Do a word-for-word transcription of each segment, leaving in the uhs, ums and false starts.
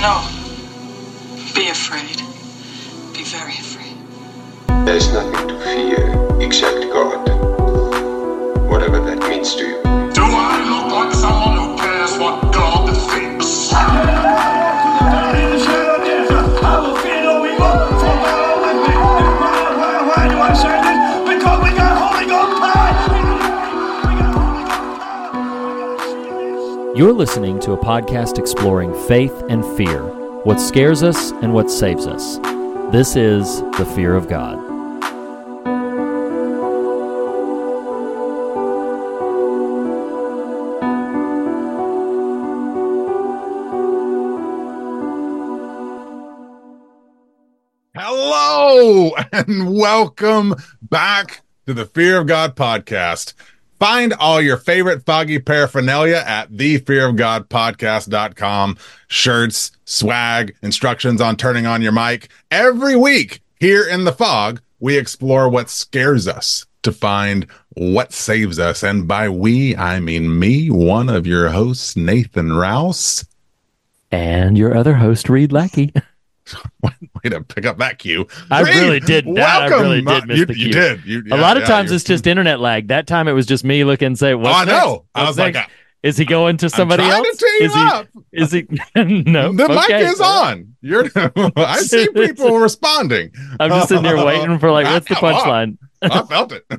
No. Be afraid. Be very afraid. There's nothing to fear except God. Whatever that means to you. Do I look like someone who cares what God thinks? I will fear no evil, for thou art with me. Why, why, why do I say this? Because we got Holy Ghost power. We got Holy Ghost power. You're listening to a podcast exploring faith and fear, what scares us and what saves us. This is The Fear of God. Hello and welcome back to the Fear of God podcast. Find all your favorite foggy paraphernalia at the fear of god podcast dot com. Shirts, swag, instructions on turning on your mic. Every week here in the fog, we explore what scares us to find what saves us. And by we, I mean me, one of your hosts, Nathan Rouse. And your other host, Reed Lackey. Way to pick up that cue. I Reed, really did that. welcome. I really did miss you, the cue. You did. You, yeah, a lot of yeah, times you're- it's just internet lag. That time it was just me looking and say, what's Oh, I know. next? I What's was like, next? Is he going to I'm somebody trying else? to tee you is he? up. Is he? No. The mic Okay. is on. You're. I see people responding. I'm just sitting there waiting for like, what's the Come on. punchline? I felt it.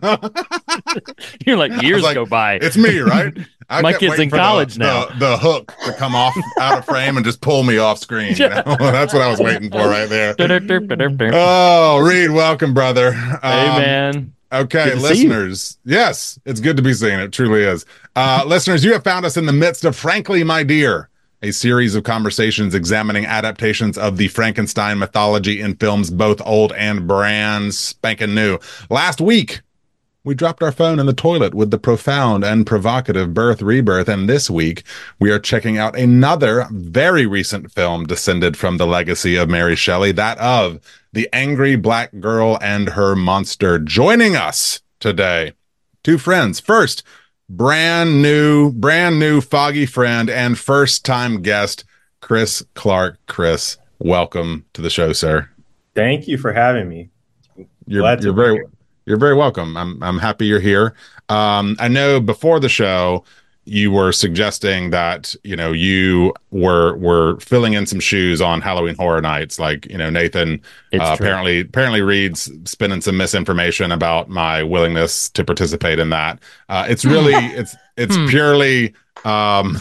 You're like, years like, go by. It's me, right? I My kept kid's waiting in for college the, now. The, the hook to come off out of frame and just pull me off screen. You know? That's what I was waiting for right there. Hey, Oh, Reed, welcome, brother. Um, man. Okay, Good to see you. listeners. Yes, it's good to be seen. It truly is. Uh, listeners, you have found us in the midst of Frankly, My Dear, a series of conversations examining adaptations of the Frankenstein mythology in films, both old and brand spanking new. Last week, we dropped our phone in the toilet with the profound and provocative Birth, Rebirth, and this week, we are checking out another very recent film descended from the legacy of Mary Shelley, that of The Angry Black Girl and Her Monster. Joining us today, two friends. First, brand new, brand new foggy friend and first time guest, Chris Clark. Chris, welcome to the show, sir. Thank you for having me. You're, Glad to you're be very, here. you're very welcome. I'm, I'm happy you're here. Um, I know before the show, you were suggesting that, you know, you were, were filling in some shoes on Halloween Horror Nights. Like, you know, Nathan, It's uh, true. apparently, apparently Reed's spinning some misinformation about my willingness to participate in that. Uh, it's really, it's, it's Hmm. purely, um,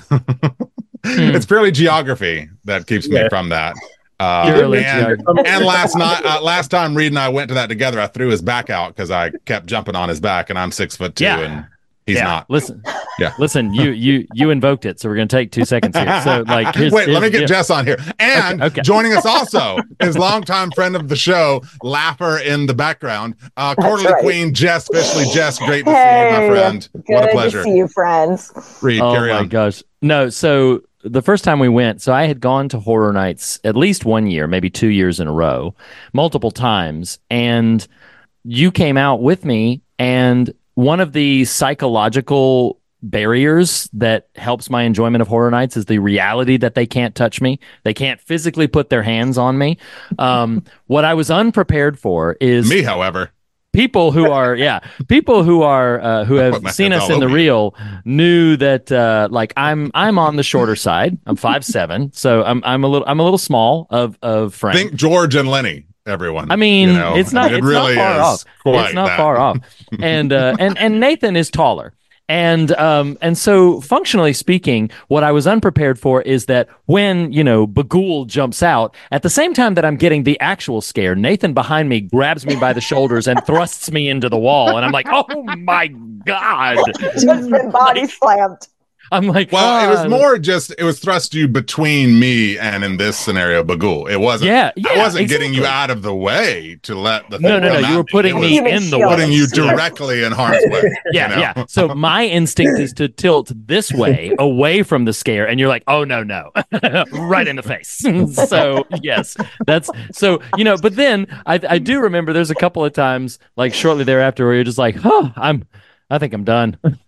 it's purely geography that keeps me Yeah. from that. Uh, Purely and, geography. and last night, uh, last time Reed and I went to that together, I threw his back out because I kept jumping on his back, and I'm six foot two, Yeah. and he's yeah. not. Listen. Yeah. Listen, you you you invoked it, so we're gonna take two seconds here. So like, here's, wait, let me here's- get yeah. Jess on here, and Okay, okay. joining us also is longtime friend of the show, laugher in the background, uh, quarterly right. queen Jess Fishley. Jess, great to see you, Hey, my friend. good What a pleasure. to see you, friends. Reed, Oh carry my on. gosh. No, so the first time we went, so I had gone to Horror Nights at least one year, maybe two years in a row, multiple times, and you came out with me, and one of the psychological barriers that helps my enjoyment of Horror Nights is the reality that they can't touch me. They can't physically put their hands on me. Um, what I was unprepared for is Me, however, people who are yeah people who are uh, who I'll put my have seen hands us all in the over you. reel knew that uh like i'm i'm on the shorter side. I'm five seven, so i'm i'm a little i'm a little small of of frame. think George and Lenny. Everyone. I mean, you know? it's not. It it's really not far is off. quite It's not that. far off. And uh, and and Nathan is taller. And um and so functionally speaking, what I was unprepared for is that when, you know, Bagul jumps out, at the same time that I'm getting the actual scare, Nathan behind me grabs me by the shoulders and thrusts me into the wall, and I'm like, oh my god! Just been body slammed. I'm like, Well, it was "Ah." more just it was thrust you between me and, in this scenario, Bagul. It wasn't. Yeah, I yeah, wasn't getting you exactly. out of the way to let the No, thing no, no. come You at were putting It me was Human in the shield. way. putting you directly in harm's way. Yeah, you know? yeah. So my instinct is to tilt this way, away from the scare, and you're like, "Oh no, no!" right in the face. So yes, that's so you know. But then I I do remember there's a couple of times, like shortly thereafter, where you're just like, "Huh, I'm, I think I'm done."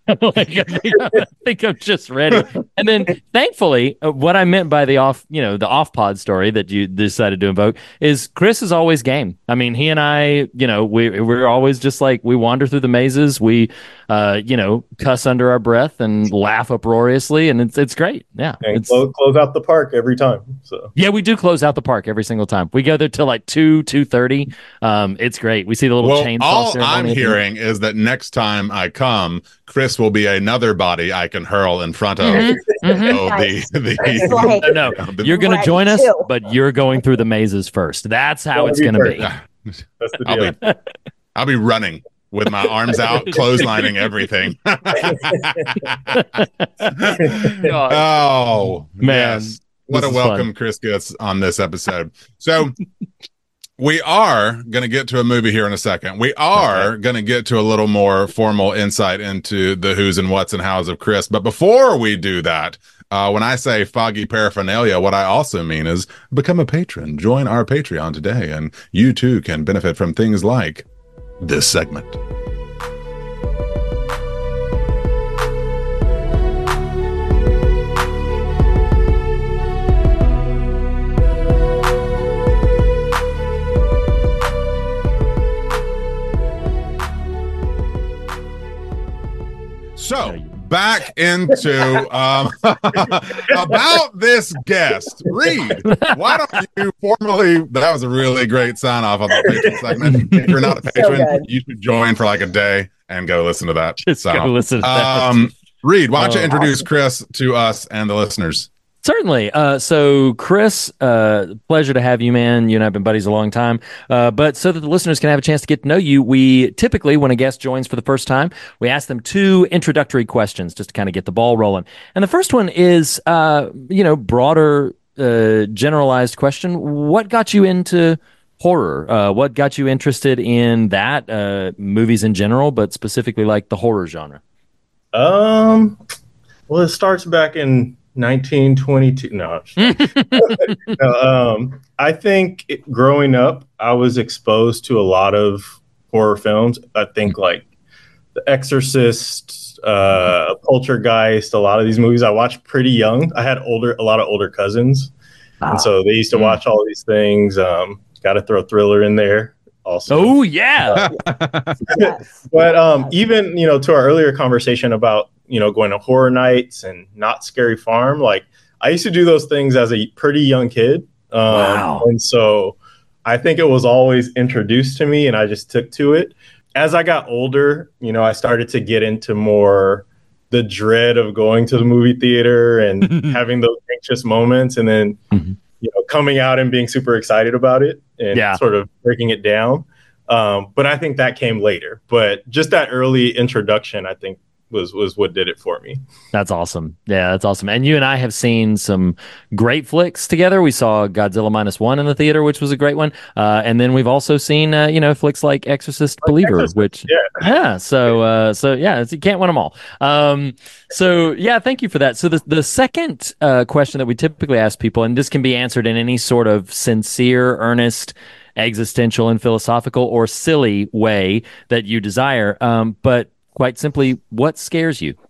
like, I think, I think I'm just ready. And then, thankfully, uh, what I meant by the off, you know, the off pod story that you decided to invoke is Chris is always game. I mean, he and I, you know, we we're always just like we wander through the mazes, we, uh, you know, cuss under our breath and laugh uproariously, and it's it's great. Yeah, And it's, close, close out the park every time. So yeah, we do close out the park every single time. We go there till like two two thirty. Um, it's great. We see the little Well, chainsaw all ceremony I'm at the- hearing is that next time I come, Chris will be another body I can hurl in front of. Mhm, mhm. Oh, Nice. the, the, It's like- No, no, the- you're going to Right, join us, too. but you're going through the mazes first. That's how That'll it's be going to be. perfect. That's the I'll deal. be, I'll be running with my arms out, clotheslining everything. Oh, Man, yes. What a this is welcome fun. Chris gets on this episode. So we are going to get to a movie here in a second. We are going to get to a little more formal insight into the who's and what's and how's of Chris. But before we do that, uh, when I say foggy paraphernalia, what I also mean is become a patron. Join our Patreon today, and you too can benefit from things like this segment. So back into um, about this guest, Reed. Why don't you formally? That was a really great sign off on the patron segment. If you're not a patron, good. you should join for like a day and go listen to that. Just go sign-off. listen to that. Um, Reed, why don't you Oh. introduce Chris to us and the listeners? Certainly. Uh, so, Chris, uh, pleasure to have you, man. You and I have been buddies a long time. Uh, but so that the listeners can have a chance to get to know you, we typically, when a guest joins for the first time, we ask them two introductory questions just to kind of get the ball rolling. And the first one is, uh, you know, broader, uh, generalized question. What got you into horror? Uh, what got you interested in that? Uh, movies in general, but specifically like the horror genre? Um, well, it starts back in nineteen twenty-two. No, I'm just- no, um, I think it, growing up, I was exposed to a lot of horror films. I think like The Exorcist, uh, Poltergeist, a lot of these movies I watched pretty young. I had older, a lot of older cousins, and so they used to watch all these things. Um, got to throw Thriller in there also. Oh, yeah. Yes. But um, even, you know, to our earlier conversation about, you know, going to horror nights and Not Scary Farm, like I used to do those things as a pretty young kid. Um, Wow. And so I think it was always introduced to me and I just took to it. As I got older, you know, I started to get into more the dread of going to the movie theater and having those anxious moments and then, Mhm. you know, coming out and being super excited about it and Yeah. sort of breaking it down. Um, but I think that came later. But just that early introduction, I think, was was what did it for me. That's awesome. Yeah, that's awesome. And you and I have seen some great flicks together. We saw Godzilla Minus One in the theater, which was a great one. Uh, and then we've also seen, uh, you know, flicks like Exorcist Believer, Exorcist, which yeah. yeah. So, uh, so yeah, it's, you can't win them all. Um, so yeah, thank you for that. So the the second uh, question that we typically ask people, and this can be answered in any sort of sincere, earnest, existential, and philosophical or silly way that you desire. Um, but quite simply, what scares you?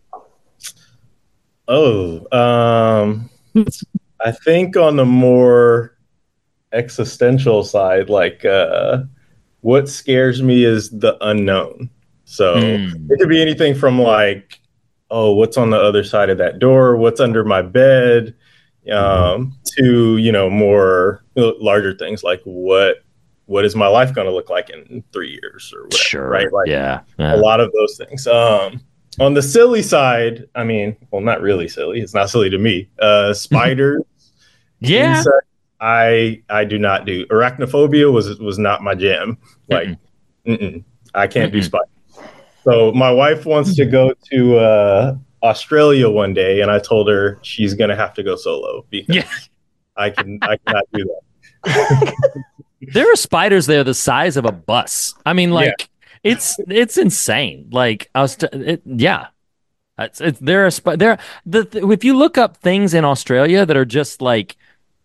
Oh, um, I think on the more existential side, like uh, what scares me is the unknown. So Hmm. it could be anything from like, oh, what's on the other side of that door? What's under my bed? Um, to, you know, more larger things like what what is my life going to look like in three years or whatever, Sure. right? Like yeah. a yeah. lot of those things. Um, on the silly side, I mean, well, not really silly. It's not silly to me. Uh, spiders, Yeah. insects, I I do not do. Arachnophobia was was not my jam. Like, mm-mm, I can't do Mm-mm. spiders. So my wife wants to go to uh, Australia one day, and I told her she's gonna have to go solo because Yeah. I can I cannot do that. There are spiders there the size of a bus. I mean, like it's it's insane. Like I was, t- it, yeah. It's, it's there are spi- there. The, the if you look up things in Australia that are just like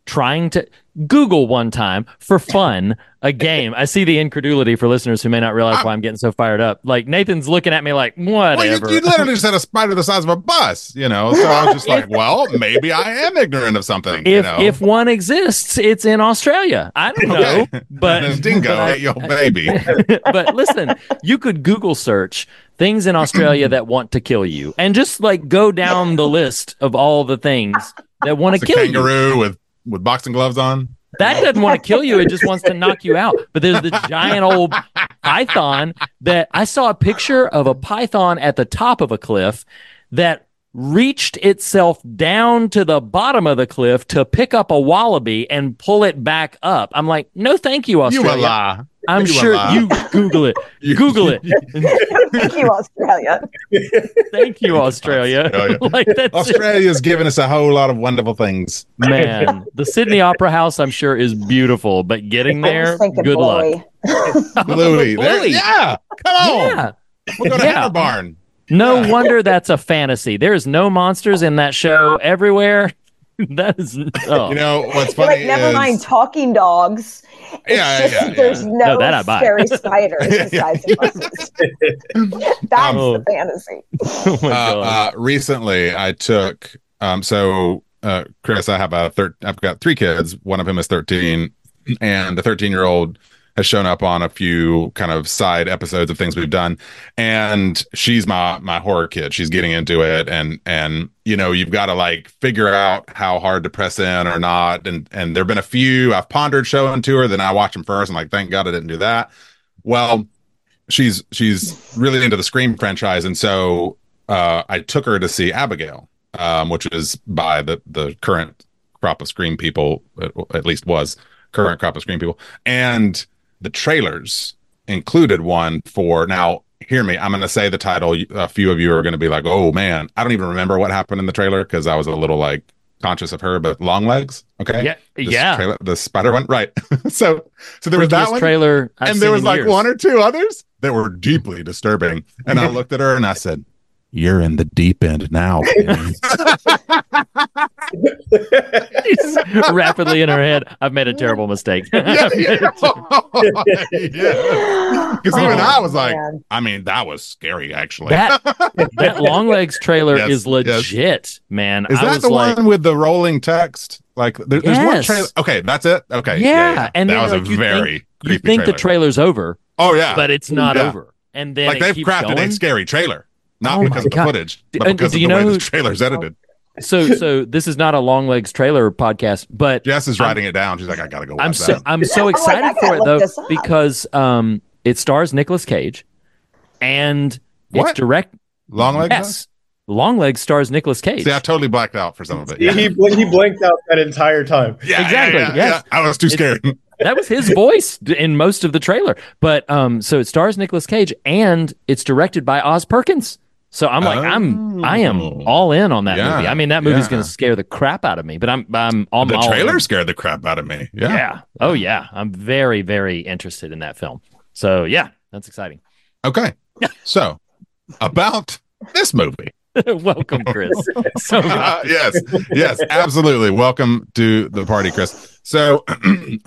trying to Google one time for fun a game. I see the incredulity for listeners who may not realize why I'm getting so fired up. Like Nathan's looking at me like, whatever. Well, you, you literally just had a spider the size of a bus, you know. So I was just like, well, maybe I am ignorant of something. If you know? if one exists, it's in Australia. I don't know, Okay. but This dingo but I- ate your baby. but listen, you could Google search things in Australia that want to kill you, and just like go down the list of all the things that want to It's a kill you. kangaroo with with boxing gloves on. That doesn't want to kill you. It just wants to knock you out. But there's the giant old python that I saw a picture of a python at the top of a cliff that reached itself down to the bottom of the cliff to pick up a wallaby and pull it back up. I'm like, no, thank you, You Australia. a lie. I'm You a sure lie. you Google it. You- Google it. Thank you, Australia. Thank you, Australia. Australia. Like that's it. Australia's given us a whole lot of wonderful things. Man, the Sydney Opera House, I'm sure, is beautiful, but getting I there, was thinking good Bluey. luck. Bluey. There- Bluey. yeah. Come on. Yeah. We'll go to Yeah. Hammer Barn. No Yeah. wonder that's a fantasy. There's no monsters in that show everywhere. That is, oh. You know what's You're funny like, never is mind talking dogs. It's Yeah, just, yeah, yeah. there's no, No, that I buy. scary spiders the size of buses. That's Oh. the fantasy. Oh my uh, God. uh, recently I took um so uh Chris, I have a thir- I've got three kids. One of them is thirteen, and the thirteen year old has shown up on a few kind of side episodes of things we've done, and she's my my horror kid. She's getting into it, and and you know, you've got to like figure out how hard to press in or not, and and there've been a few I've pondered showing to her, then I watch them first. I'm like, thank God I didn't do that. Well, she's she's really into the Scream franchise, and so uh I took her to see Abigail, um which is by the the current crop of Scream people, at, at least was current crop of Scream people, and the trailers included one for, now hear me, I'm going to say the title. A few of you are going to be like, oh man, I don't even remember what happened in the trailer because I was a little like conscious of her, but Longlegs. Okay. Yeah, This yeah. trailer, the spider one. Right. so, so there was that Freakiest one. trailer I've and there seen was in like years. one or two others that were deeply disturbing. And I looked at her and I said, you're in the deep end now. Penny." She's rapidly in her head. I've made a terrible mistake. yeah, yeah. yeah. Because even Oh, I was like, man. I mean, that was scary, actually. That that Longlegs trailer Yes, is legit, man. Is I that was the like, one with the rolling text? Like, there, there's one Yes. trailer. Okay, that's it. Okay, yeah, and that then was like, a you very think, you creepy think the trailer. trailer's over, Oh yeah, but it's not Yeah. over. And then like it they've keeps crafted going. a scary trailer, not Oh my because of the God. footage, D- but uh, because do of you the way know this who- trailer's edited. So so this is not a Longlegs trailer podcast, but Jess is I'm- writing it down. She's like, I gotta go watch I'm so that. I'm so I'm like, excited I gotta for it look though this up. because um it stars Nicolas Cage, and What? it's direct. Long legs. Yes, Longlegs stars Nicolas Cage. See, I totally blacked out for some of it. He, Yeah, he, bl- he blanked out that entire time. yeah, exactly, yeah, yeah, yes. yeah. I was too It's- scared. That was his voice d- in most of the trailer. But um, so it stars Nicolas Cage, and it's directed by Oz Perkins. So I'm like, I'm, I am Oh. all in on that Yeah, movie. I mean, that movie's yeah. going to scare the crap out of me. But I'm, I'm, I'm the all trailer in. scared the crap out of me. Yeah. Yeah. Oh yeah. I'm very, very interested in that film. So yeah, that's exciting. Okay. So about this movie. Welcome, Chris. So Uh, yes, yes, absolutely. Welcome to the party, Chris. So, uh,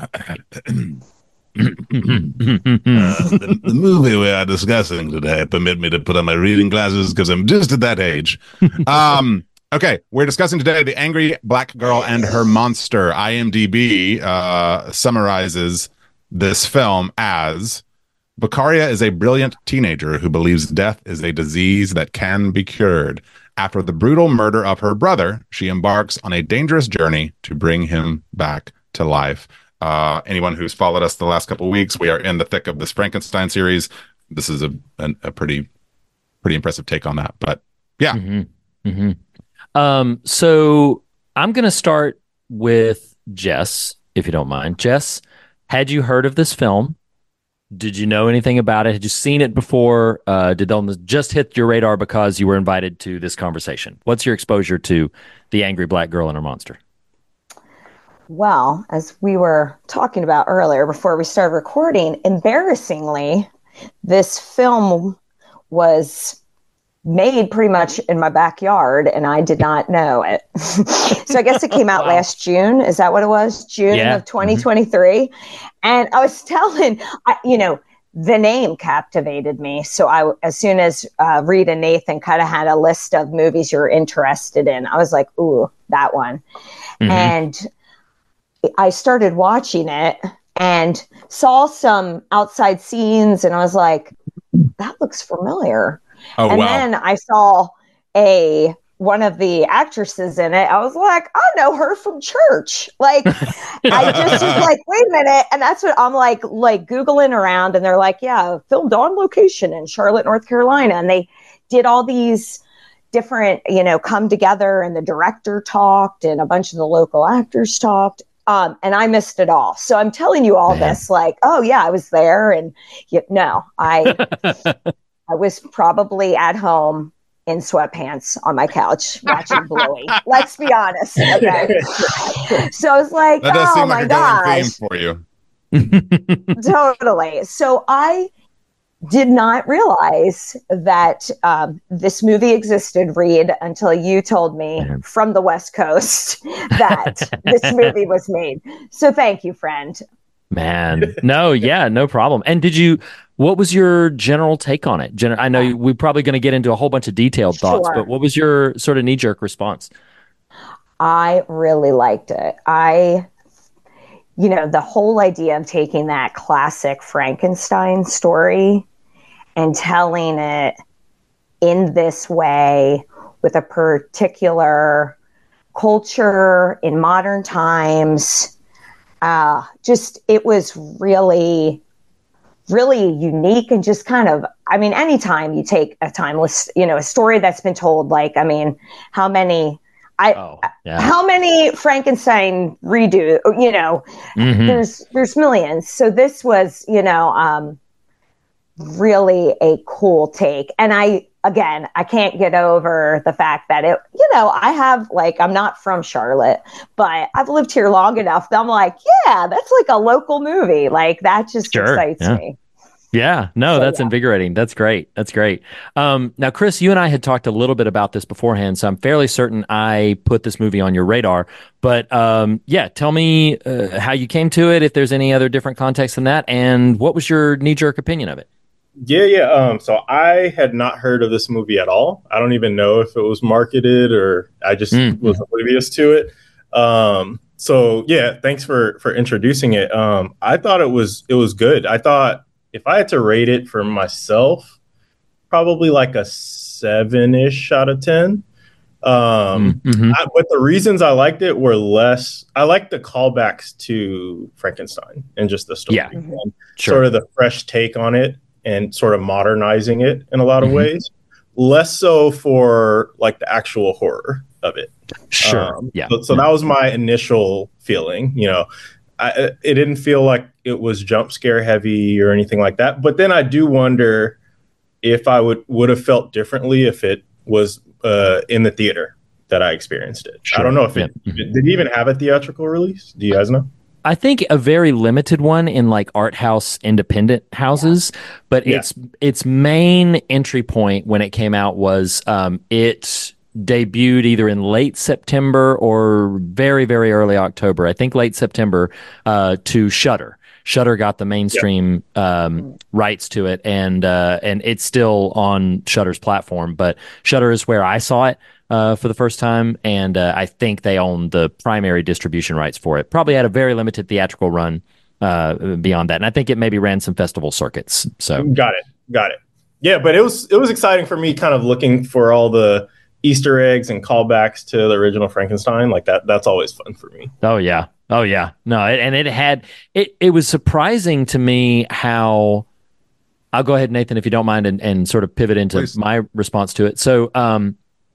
the, the movie we are discussing today, permit me to put on my reading glasses because I'm just at that age. Um, okay, we're discussing today The Angry Black Girl and Her Monster. IMDb uh, summarizes this film as: Bakaria is a brilliant teenager who believes death is a disease that can be cured. After the brutal murder of her brother, she embarks on a dangerous journey to bring him back to life. Uh, anyone who's followed us the last couple of weeks, we are in the thick of this Frankenstein series. This is a, a, a pretty, pretty impressive take on that. But yeah, Mhm. Mhm. Um, so I'm going to start with Jess, if you don't mind. Jess, had you heard of this film? Did you know anything about it? Had you seen it before? Uh, did it just hit your radar because you were invited to this conversation? What's your exposure to The Angry Black Girl and Her Monster? Well, as we were talking about earlier before we started recording, embarrassingly, this film was made pretty much in my backyard, and I did not know it. So I guess it came out wow. last June. Is that what it was? June yeah. of twenty twenty-three. Mm-hmm. And I was telling, I, you know, the name captivated me. So I, as soon as uh, Reed and Nathan kind of had a list of movies you're interested in, I was like, ooh, that one. Mm-hmm. And I started watching it and saw some outside scenes, and I was like, that looks familiar. Oh, and wow. then I saw a one of the actresses in it. I was like, I know her from church. Like, I just was like, wait a minute. And that's what I'm like, like Googling around, and they're like, yeah, filmed on location in Charlotte, North Carolina. And they did all these different, you know, come together, and the director talked and a bunch of the local actors talked. Um, and I missed it all. So I'm telling you all Man. this, like, oh yeah, I was there. And you, no, I, I was probably at home in sweatpants on my couch watching Bluey. Let's be honest. Okay. So I was like, that does oh seem my like a gosh. theme for you. Totally. So I did not realize that um, this movie existed, Reed, until you told me from the West Coast that this movie was made. So thank you, friend. Man, no, yeah, no problem. And did you, what was your general take on it? Gen- I know you, we're probably going to get into a whole bunch of detailed thoughts, sure. but what was your sort of knee-jerk response? I really liked it. I, you know, the whole idea of taking that classic Frankenstein story and telling it in this way with a particular culture in modern times, uh, just, it was really, really unique and just kind of, I mean, anytime you take a timeless, you know, a story that's been told, like, I mean, how many, I, oh, yeah. how many Frankenstein redo, you know, mm-hmm. there's, there's millions. So this was, you know, um, really a cool take. And I, again, I can't get over the fact that it, you know, I have like, I'm not from Charlotte, but I've lived here long enough that I'm like, yeah, that's like a local movie. Like that just sure, excites yeah. me. Yeah, no, so, that's yeah. invigorating. That's great. That's great. Um, now, Chris, you and I had talked a little bit about this beforehand, so I'm fairly certain I put this movie on your radar. But um, yeah, tell me uh, how you came to it, if there's any other different context than that, and what was your knee-jerk opinion of it? Yeah, yeah. Um, so I had not heard of this movie at all. I don't even know if it was marketed or I just mm-hmm. was oblivious to it. Um, so yeah, thanks for for introducing it. Um, I thought it was it was good. I thought if I had to rate it for myself, probably like a seven-ish out of ten. Um, mm-hmm. I, but the reasons I liked it were less. I liked the callbacks to Frankenstein and just the story, yeah. and sure. sort of the fresh take on it. And sort of modernizing it in a lot of mm-hmm. ways, less so for like the actual horror of it. Sure. Um, yeah. So, so yeah. that was my initial feeling. You know, I, it didn't feel like it was jump scare heavy or anything like that. But then I do wonder if I would would have felt differently if it was uh, in the theater that I experienced it. Sure. I don't know if it, yeah. it did it even have a theatrical release. Do you guys know? I think a very limited one in like art house independent houses, yeah. but yeah. its its main entry point when it came out was um, it debuted either in late September or very, very early October. I think late September uh, to Shudder. Shudder got the mainstream yep. um, rights to it, and uh, and it's still on Shudder's platform. But Shudder is where I saw it uh, for the first time, and uh, I think they own the primary distribution rights for it. Probably had a very limited theatrical run uh, beyond that, and I think it maybe ran some festival circuits. So got it, got it. Yeah, but it was it was exciting for me, kind of looking for all the Easter eggs and callbacks to the original Frankenstein. Like that, that's always fun for me. Oh yeah. Oh yeah, no, it, and it had it. It was surprising to me how. I'll go ahead, Nathan, if you don't mind, and, and sort of pivot into Please. my response to it. So, um,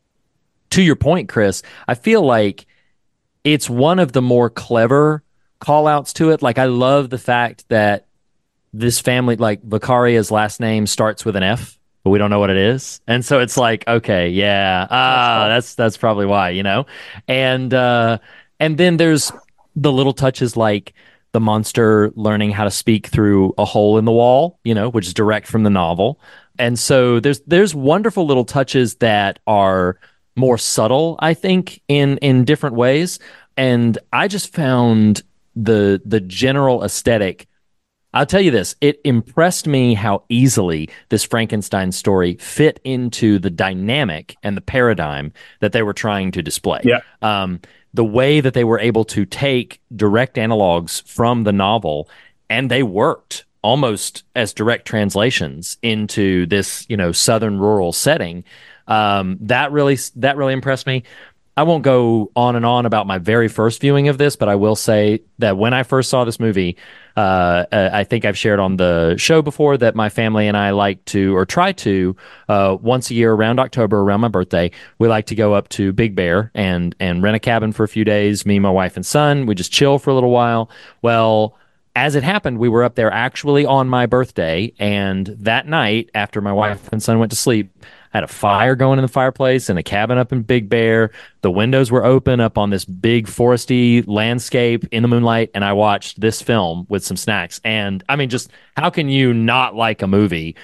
to your point, Chris, I feel like it's one of the more clever call outs to it. Like, I love the fact that this family, like Vicaria's last name starts with an F, but we don't know what it is, and so it's like, okay, yeah, ah, that's that's probably why, you know, and uh, and then there's the little touches like the monster learning how to speak through a hole in the wall, you know, which is direct from the novel. And so there's there's wonderful little touches that are more subtle, I think, in in different ways. And I just found the the general aesthetic. I'll tell you this, it impressed me how easily this Frankenstein story fit into the dynamic and the paradigm that they were trying to display. Yeah. Um, the way that they were able to take direct analogs from the novel, and they worked almost as direct translations into this, you know, southern rural setting. Um, that really that really impressed me. I won't go on and on about my very first viewing of this, but I will say that when I first saw this movie, uh, I think I've shared on the show before that my family and I like to, or try to, uh, once a year around October, around my birthday, we like to go up to Big Bear and and rent a cabin for a few days. Me, my wife, and son. We just chill for a little while. Well, as it happened, we were up there actually on my birthday, and that night, after my wife and son went to sleep, I had a fire going in the fireplace and a cabin up in Big Bear. The windows were open up on this big foresty landscape in the moonlight, and I watched this film with some snacks. And I mean, just how can you not like a movie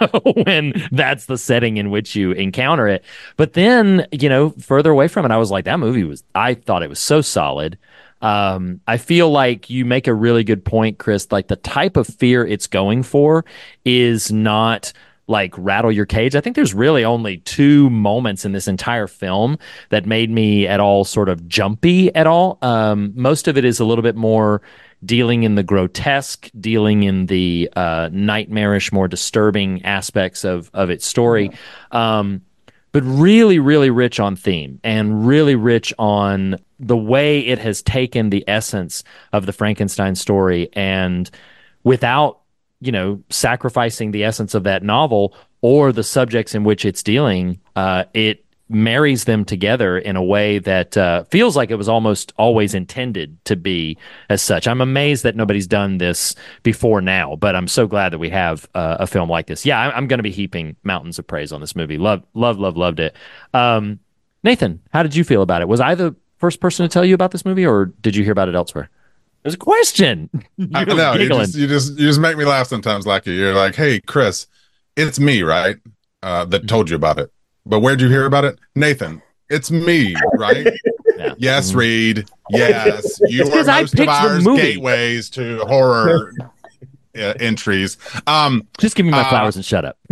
when that's the setting in which you encounter it? But then, you know, further away from it, I was like, that movie was, I thought it was so solid. Um, I feel like you make a really good point, Chris. Like the type of fear it's going for is not like rattle your cage. I think there's really only two moments in this entire film that made me at all sort of jumpy at all. Um, most of it is a little bit more dealing in the grotesque, dealing in the uh, nightmarish, more disturbing aspects of, of its story. Um, but really, really rich on theme and really rich on the way it has taken the essence of the Frankenstein story and without, you know, sacrificing the essence of that novel or the subjects in which it's dealing, uh, it marries them together in a way that uh, feels like it was almost always intended to be as such. I'm amazed that nobody's done this before now, but I'm so glad that we have uh, a film like this. Yeah, I- I'm going to be heaping mountains of praise on this movie. Love, love, love, loved it. Um, Nathan, how did you feel about it? Was I the first person to tell you about this movie, or did you hear about it elsewhere? There's a question. I know you just, you just you just make me laugh sometimes. Like you're like, hey, Chris, it's me, right? Uh, that told you about it. But where'd you hear about it, Nathan? It's me, right? Yeah. Yes, Reed. Yes, you are most of our gateways to horror uh, entries. Um, just give me my uh, flowers and shut up,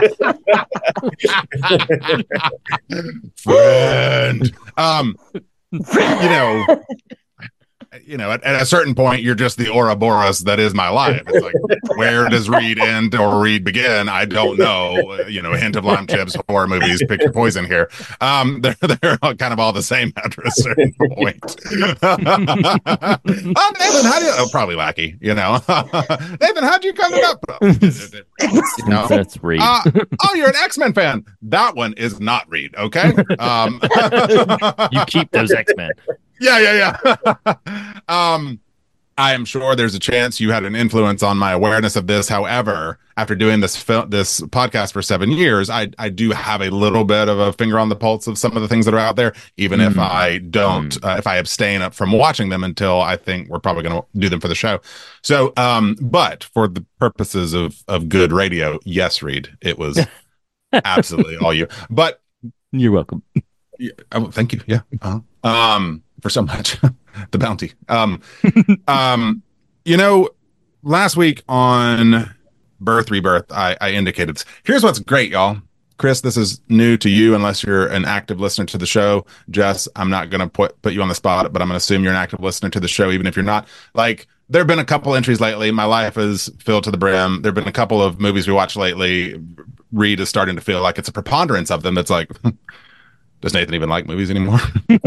friend. Um, you know. You know, at, at a certain point, you're just the Ouroboros that is my life. It's like, where does Reed end or Reed begin? I don't know. You know, a hint of lime chips, horror movies, pick your poison here. Um, they're they're all kind of all the same at a certain point. oh, Nathan, how do you? Oh, probably Lackey. You know, Nathan, how'd you come to that? You know, that's Reed. uh, oh, you're an X-Men fan. That one is not Reed. Okay. Um, you keep those X-Men. Yeah, yeah, yeah. um, I am sure there's a chance you had an influence on my awareness of this. However, after doing this fil- this podcast for seven years, I I do have a little bit of a finger on the pulse of some of the things that are out there, even mm. if I don't, mm. uh, if I abstain up from watching them until I think we're probably going to do them for the show. So, um, but for the purposes of of good radio, yes, Reed, it was absolutely all you. But you're welcome. Yeah, oh, thank you. Yeah. Uh-huh. Um. For so much, the bounty. Um, um, you know, last week on Birth Rebirth, I, I indicated this. Here's what's great, y'all. Chris, this is new to you unless you're an active listener to the show. Jess, I'm not going to put put you on the spot, but I'm going to assume you're an active listener to the show, even if you're not. Like, there have been a couple entries lately. My life is filled to the brim. There have been a couple of movies we watched lately. Reed is starting to feel like it's a preponderance of them. It's like... Does Nathan even like movies anymore?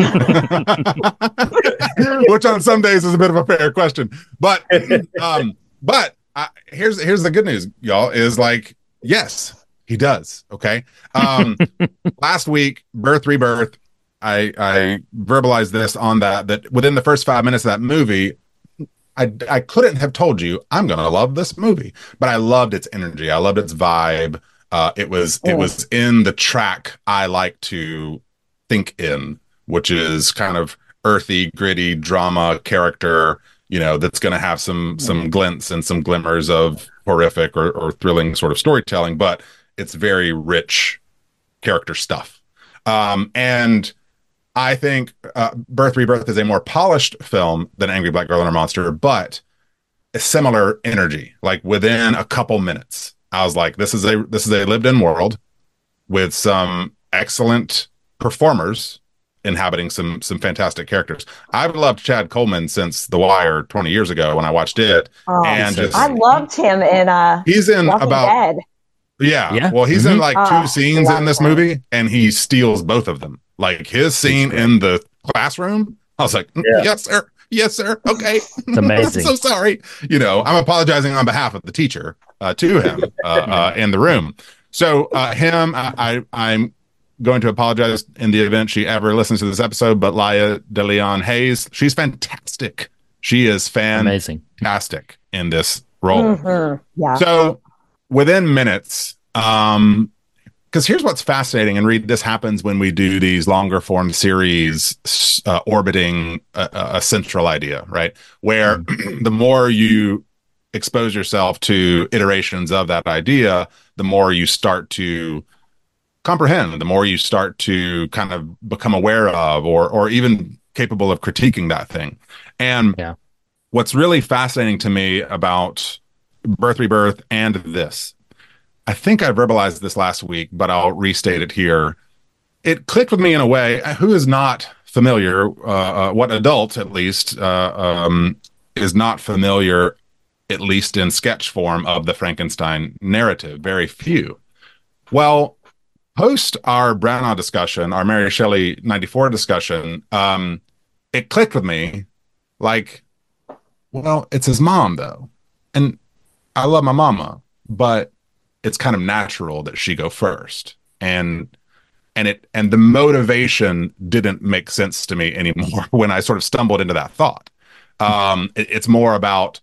Which on some days is a bit of a fair question. But um, but uh, here's here's the good news, y'all, is like, yes, he does. Okay. Um, last week, Birth Rebirth, I I verbalized this on that, that within the first five minutes of that movie, I, I couldn't have told you I'm going to love this movie, but I loved its energy. I loved its vibe. Uh, it was it was in the track I like to think in, which is kind of earthy, gritty drama character, you know, that's going to have some some glints and some glimmers of horrific or, or thrilling sort of storytelling, but it's very rich character stuff. Um, and I think uh, Birth Rebirth is a more polished film than Angry Black Girl and Her Monster, but a similar energy. Like within a couple minutes, I was like, "This is a this is a lived-in world with some excellent performers inhabiting some some fantastic characters." I've loved Chad Coleman since The Wire twenty years ago when I watched it, oh, and just, I loved him in uh, he's in Walking about. Dead. Yeah. Yeah. Well, he's mm-hmm. in like two Oh, scenes in this movie, and he steals both of them. Like his scene in the classroom, I was like, mm, Yeah. yes, sir. Yes, sir. Okay. It's amazing. I'm so sorry. You know, I'm apologizing on behalf of the teacher uh, to him uh, uh, in the room. So uh, him, I, I, I'm going to apologize in the event she ever listens to this episode, but Laia De Leon Hayes, she's fantastic. She is Amazing. fantastic in this role. Mhm. Yeah. So within minutes, um, because here's what's fascinating, and Reed, this happens when we do these longer form series uh, orbiting a, a central idea, right? Where mm-hmm. the more you expose yourself to iterations of that idea, the more you start to comprehend, the more you start to kind of become aware of, or or even capable of critiquing that thing. And yeah. what's really fascinating to me about Birth Rebirth and this, I think I verbalized this last week, but I'll restate it here. It clicked with me in a way. Who is not familiar, uh, uh, what adult at least, uh, um, is not familiar, at least in sketch form, of the Frankenstein narrative? Very few. Well, post our Branagh discussion, our Mary Shelley ninety-four discussion, um, it clicked with me like, well, it's his mom, though. And I love my mama, but it's kind of natural that she go first. And and it and the motivation didn't make sense to me anymore when I sort of stumbled into that thought. Um, it, it's more about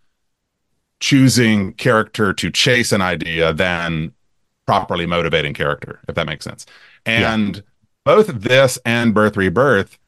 choosing character to chase an idea than properly motivating character, if that makes sense. And yeah. both this and Birth Rebirth,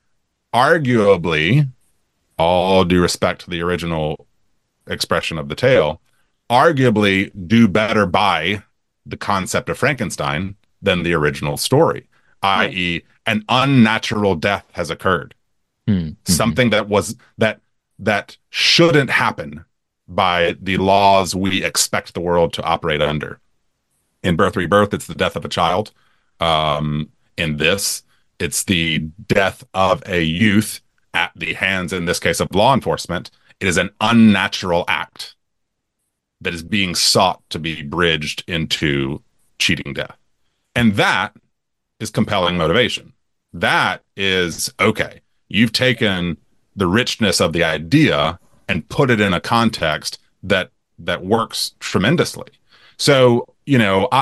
arguably, all due respect to the original expression of the tale, arguably do better by the concept of Frankenstein than the original story, right. that is, an unnatural death has occurred. Mm-hmm. Something that was that that shouldn't happen by the laws we expect the world to operate under. In Birth Rebirth, it's the death of a child. Um, in this, it's the death of a youth at the hands, in this case, of law enforcement. It is an unnatural act that is being sought to be bridged into cheating death. And that is compelling motivation. That is, okay, you've taken the richness of the idea and put it in a context that that works tremendously. So, you know, I,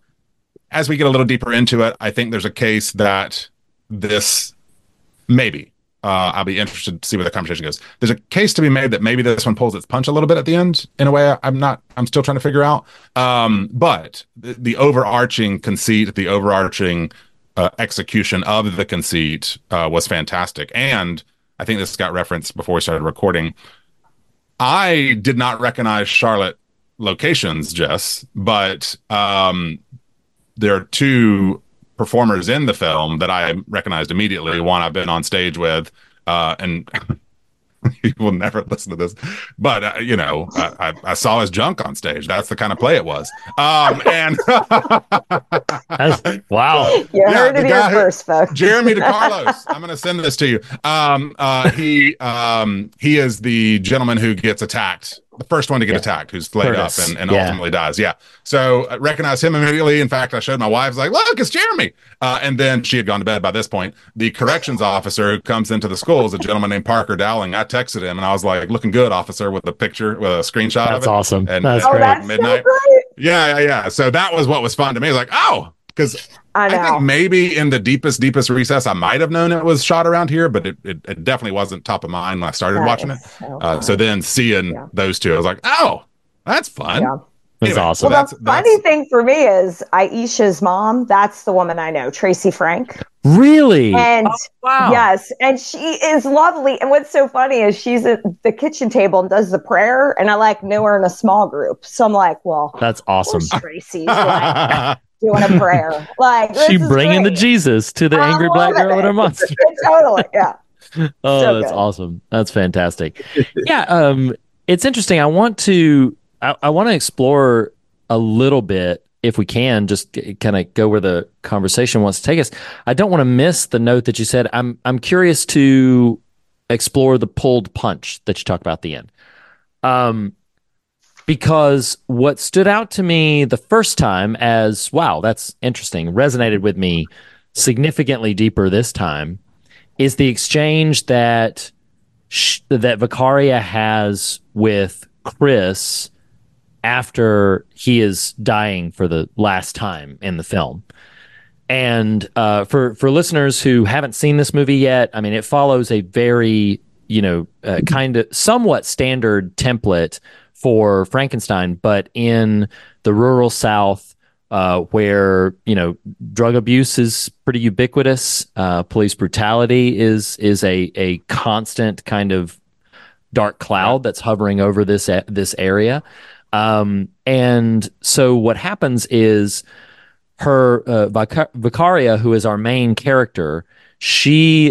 as we get a little deeper into it, I think there's a case that this maybe, uh, I'll be interested to see where the conversation goes. There's a case to be made that maybe this one pulls its punch a little bit at the end in a way I'm not, I'm still trying to figure out. Um, but the, the overarching conceit, the overarching uh, execution of the conceit uh, was fantastic. And I think this got referenced before we started recording. I did not recognize Charlotte locations, Jess, but um, there are two performers in the film that I recognized immediately. One I've been on stage with, uh, and he will never listen to this, but uh, you know, I, I, I saw his junk on stage. That's the kind of play it was. Um, and wow, you yeah, heard it here first, folks. Jeremy DeCarlos. I'm going to send this to you. Um, uh, he um, he is the gentleman who gets attacked. The first one to get yeah. attacked, who's laid Curtis. up and, and yeah. ultimately dies. Yeah. So I recognized him immediately. In fact, I showed my wife, like, look, it's Jeremy. Uh, and then she had gone to bed by this point. The corrections officer who comes into the school is a gentleman named Parker Dowling. I texted him and I was like, looking good, officer, with a picture, with a screenshot that's of it. That's awesome. And, that's and great. Oh, that's midnight. So great. Yeah, yeah, yeah. So that was what was fun to me. Like, oh, because I, I think maybe in the deepest, deepest recess, I might have known it was shot around here, but it, it, it definitely wasn't top of mind when I started that watching it. So, uh, so then seeing yeah. those two, I was like, oh, that's fun. Yeah. That's anyway, awesome. Well, that's, the funny that's... thing for me is Aisha's mom, that's the woman I know, Tracy Frank. Really? And oh, wow. yes, and she is lovely. And what's so funny is she's at the kitchen table and does the prayer, and I like know her in a small group. So I'm like, well, that's awesome. Tracy's like, doing a prayer. Like she bringing great. the Jesus to the I angry black girl it. and her monster. Totally, yeah. Oh, so that's good. Awesome. That's fantastic. Yeah, um, it's interesting. I want to I, I want to explore a little bit, if we can, just kind of go where the conversation wants to take us. I don't want to miss the note that you said. I'm I'm curious to explore the pulled punch that you talked about at the end. Um, because what stood out to me the first time as, wow, that's interesting, resonated with me significantly deeper this time, is the exchange that sh- that Vicaria has with Chris after he is dying for the last time in the film. And uh, for for listeners who haven't seen this movie yet, I mean, it follows a very, you know, uh, kind of somewhat standard template for Frankenstein, but in the rural South, uh, where, you know, drug abuse is pretty ubiquitous, uh, police brutality is is a a constant kind of dark cloud that's hovering over this this area, um, and so what happens is, her uh, Vic- Vicaria, who is our main character, she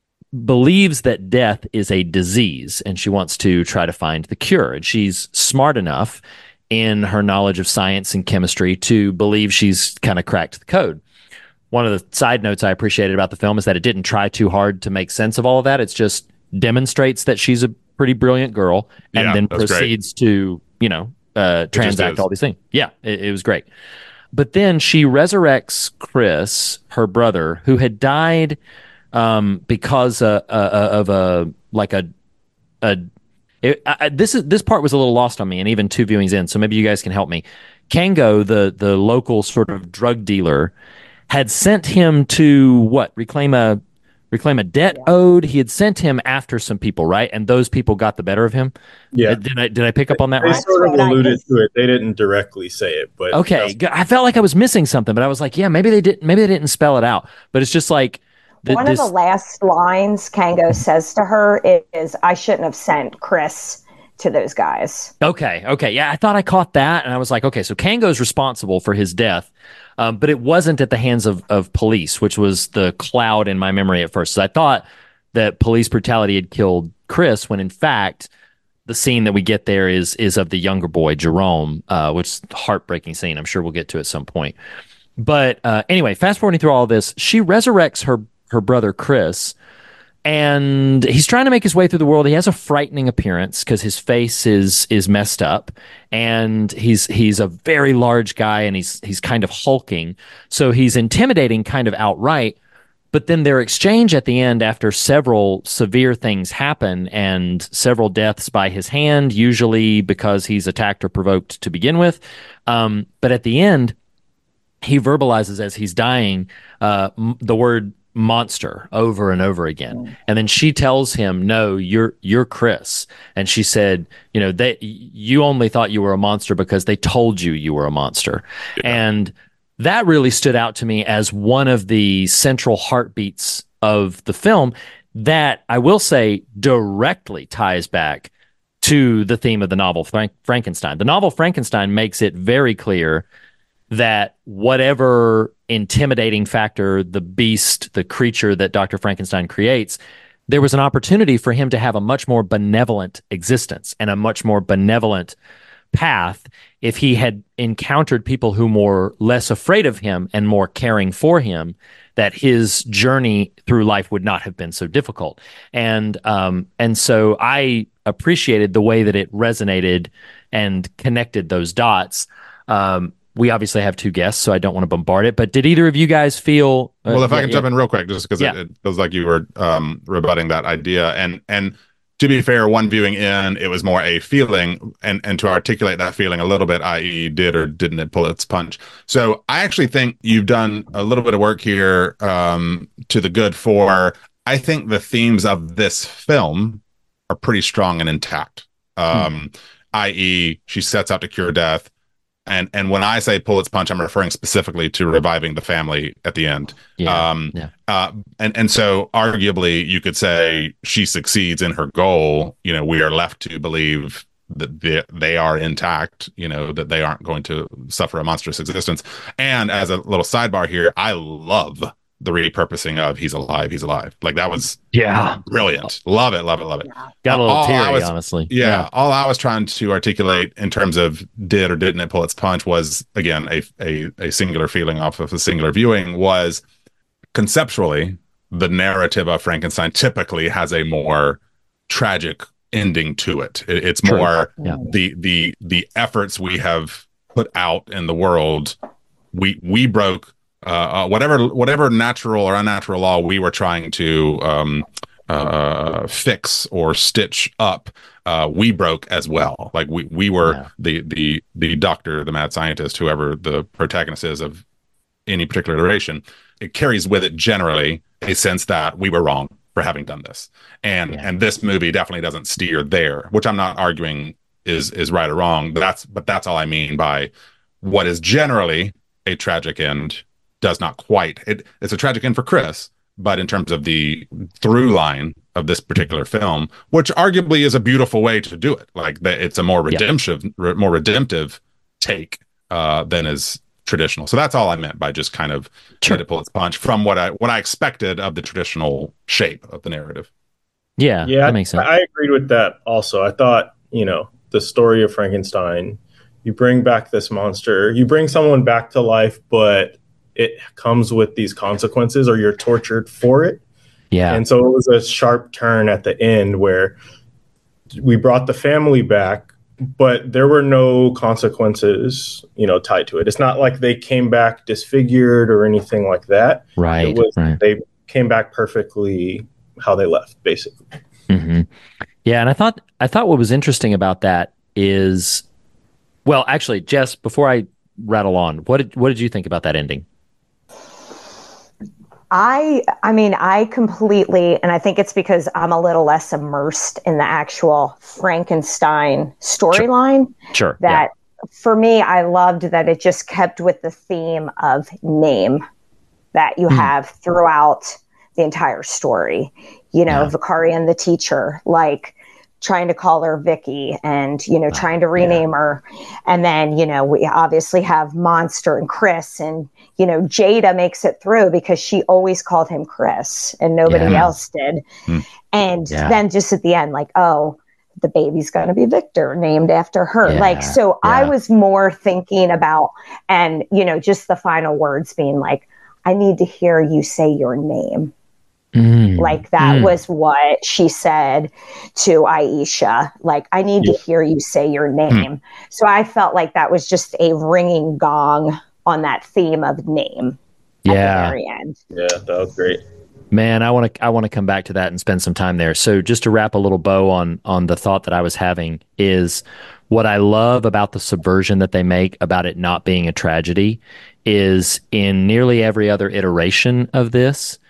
believes that death is a disease and she wants to try to find the cure. And she's smart enough in her knowledge of science and chemistry to believe she's kind of cracked the code. One of the side notes I appreciated about the film is that it didn't try too hard to make sense of all of that. It's just demonstrates that she's a pretty brilliant girl and yeah, then proceeds great. to, you know, uh, transact all these things. Yeah, it, it was great. But then she resurrects Chris, her brother, who had died um, because uh, uh, of a like a a. It, I, this is this part was a little lost on me, and even two viewings in. So maybe you guys can help me. Kango, the the local sort of drug dealer, had sent him to what reclaim a reclaim a debt yeah. owed. He had sent him after some people, right? And those people got the better of him. Yeah. Did I did I pick up on that they right? They sort of alluded to it. They didn't directly say it, but okay. I felt like I was missing something, but I was like, yeah, maybe they didn't. Maybe they didn't spell it out. But it's just like the, one this... of the last lines Kango says to her is, "I shouldn't have sent Chris to those guys." Okay. Okay. Yeah, I thought I caught that, and I was like, okay, so Kango's responsible for his death. Um, but it wasn't at the hands of, of police, which was the cloud in my memory at first. So I thought that police brutality had killed Chris, when in fact the scene that we get there is is of the younger boy, Jerome, uh, which is a heartbreaking scene. I'm sure we'll get to at some point. But uh, anyway, fast forwarding through all of this, she resurrects her her brother Chris, and he's trying to make his way through the world. He has a frightening appearance because his face is is messed up, and he's he's a very large guy, and he's he's kind of hulking. So he's intimidating kind of outright. But then their exchange at the end, after several severe things happen and several deaths by his hand, usually because he's attacked or provoked to begin with. Um, but at the end, he verbalizes as he's dying uh, m- the word monster over and over again. And then she tells him, no, you're you're Chris. And she said, you know, they you only thought you were a monster because they told you you were a monster. Yeah. And that really stood out to me as one of the central heartbeats of the film that I will say directly ties back to the theme of the novel Frank- Frankenstein. The novel Frankenstein makes it very clear that whatever intimidating factor the beast, the creature that Doctor Frankenstein creates, there was an opportunity for him to have a much more benevolent existence and a much more benevolent path if he had encountered people who were less afraid of him and more caring for him, that his journey through life would not have been so difficult. And um, and so I appreciated the way that it resonated and connected those dots. Um, we obviously have two guests, so I don't want to bombard it. But did either of you guys feel? Uh, well, if yeah, I can yeah. jump in real quick, just because yeah. it, it feels like you were um, rebutting that idea, and and. To be fair, one viewing in, it was more a feeling, and, and to articulate that feeling a little bit, that is did or didn't it pull its punch. So I actually think you've done a little bit of work here um, to the good for, I think the themes of this film are pretty strong and intact, um, hmm. that is she sets out to cure death. And and when I say pull its punch, I'm referring specifically to reviving the family at the end. Yeah, um, yeah. Uh, and, and so arguably you could say she succeeds in her goal. You know, we are left to believe that they, they are intact, you know, that they aren't going to suffer a monstrous existence. And as a little sidebar here, I love the repurposing of he's alive, he's alive. Like that was yeah brilliant. Love it, love it, love it. Got a little All I teary, was- honestly. Yeah, Yeah. all I was trying to articulate in terms of did or didn't it pull its punch was, again, a, a, a singular feeling off of a singular viewing was conceptually, the narrative of Frankenstein typically has a more tragic ending to it. It- it's True. more Yeah. the the the efforts we have put out in the world. We we broke uh, uh, whatever whatever natural or unnatural law we were trying to um, uh, fix or stitch up. Uh, we broke as well. Like we we were Yeah. the the the doctor, the mad scientist, whoever the protagonist is of any particular iteration. It carries with it generally a sense that we were wrong for having done this, and Yeah. and this movie definitely doesn't steer there, which I'm not arguing is is right or wrong. That's but that's all I mean by what is generally a tragic end does not quite. It, it's a tragic end for Chris, but in terms of the through line of this particular film, which arguably is a beautiful way to do it, like that it's a more Yeah. redemptive, re, more redemptive take uh, than is traditional. So that's all I meant by just kind of Sure. let it pull its punch from what I what I expected of the traditional shape of the narrative. Yeah, Yeah, that makes sense. I agreed with that also. I thought, you know, the story of Frankenstein, you bring back this monster, you bring someone back to life, but it comes with these consequences or you're tortured for it. yeah, And so it was a sharp turn at the end where we brought the family back, but there were no consequences, you know, tied to it. It's not like they came back disfigured or anything like that. right, It was right. they came back perfectly how they left, basically. hmm Yeah, and I thought I thought what was interesting about that is, well, actually, Jess, before I rattle on, what did what did you think about that ending? I I mean, I completely, and I think it's because I'm a little less immersed in the actual Frankenstein storyline. Sure. That for me, I loved that it just kept with the theme of name that you Hmm. have throughout the entire story. You know, Yeah. Vicarian the teacher, like trying to call her Vicky and, you know, trying to rename her. And then, you know, we obviously have Monster and Chris, and, you know, Jada makes it through because she always called him Chris and nobody Yeah. else did. Hmm. And Yeah. then just at the end, like, oh, the baby's going to be Victor, named after her. Yeah. Like, so I Yeah. was more thinking about, and, you know, just the final words being like, I need to hear you say your name. Mm. Like that Mm. was what she said to Aisha. Like, I need Yeah. to hear you say your name. So I felt like that was just a ringing gong on that theme of name at the Yeah. very end. Yeah, that was great. Man, I want to I want to come back to that and spend some time there. So just to wrap a little bow on on the thought that I was having is what I love about the subversion that they make about it not being a tragedy is in nearly every other iteration of this,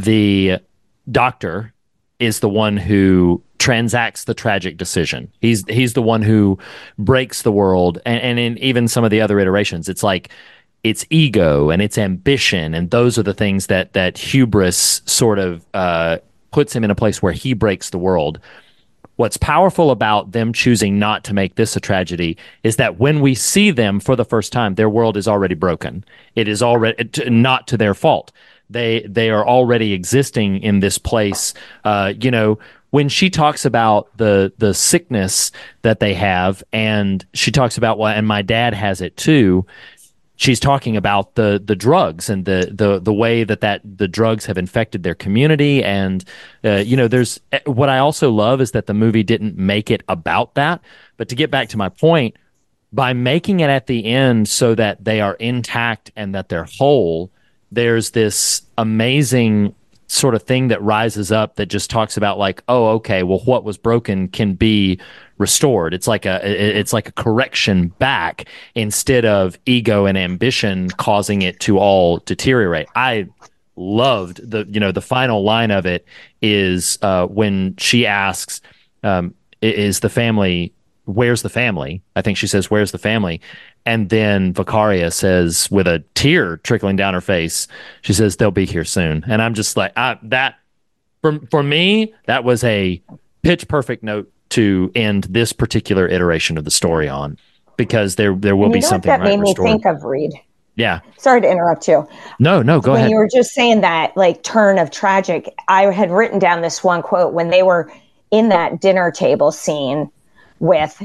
the doctor is the one who transacts the tragic decision. He's he's the one who breaks the world, and, and in even some of the other iterations, it's like it's ego and it's ambition, and those are the things that that hubris sort of uh, puts him in a place where he breaks the world. What's powerful about them choosing not to make this a tragedy is that when we see them for the first time, their world is already broken. It is already t- not to their fault. They they are already existing in this place. Uh, you know, when she talks about the the sickness that they have, and she talks about well, and my dad has it too. She's talking about the the drugs and the the the way that that the drugs have infected their community, and uh, you know, there's what I also love is that the movie didn't make it about that. But to get back to my point, by making it at the end so that they are intact and that they're whole, there's this amazing sort of thing that rises up that just talks about like, oh, okay, well, what was broken can be restored. It's like a it's like a correction back instead of ego and ambition causing it to all deteriorate. I loved the you know the final line of it is uh, when she asks, um, "Is the family? Where's the family?" I think she says, "Where's the family?" And then Vicaria says, with a tear trickling down her face, she says, "They'll be here soon." And I'm just like, I, that for for me, that was a pitch perfect note to end this particular iteration of the story on, because there there will and you be know something what that right made me restored. think of, Reed? Yeah. Sorry to interrupt you. No, no, go when ahead. You were just saying that, like, turn of tragic. I had written down this one quote when they were in that dinner table scene with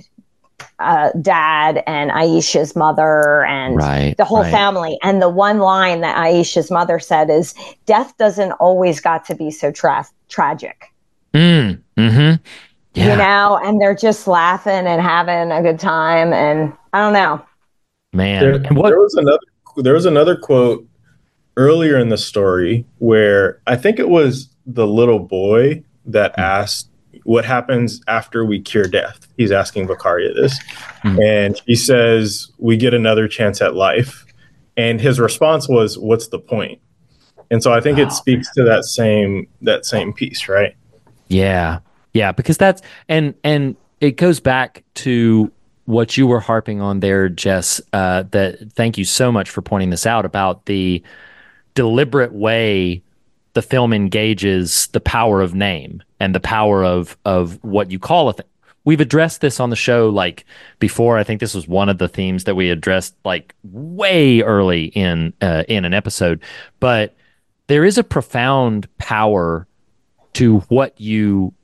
uh, Dad and Aisha's mother and right, the whole right. family. And the one line that Aisha's mother said is, "Death doesn't always got to be so tra- tragic." Mm, mm-hmm. Yeah. You know, and they're just laughing and having a good time. And I don't know. Man, there, and what? there was another there was another quote earlier in the story where I think it was the little boy that mm. asked what happens after we cure death. He's asking Vicaria this, mm. and he says we get another chance at life, and his response was, "What's the point?" And so I think oh, it speaks man. to that same that same piece, right? Yeah, yeah, because that's and and it goes back to what you were harping on there, Jess, uh, that thank you so much for pointing this out about the deliberate way the film engages the power of name and the power of of what you call a thing. We've addressed this on the show like before. I think this was one of the themes that we addressed like way early in uh, in an episode. But there is a profound power to what you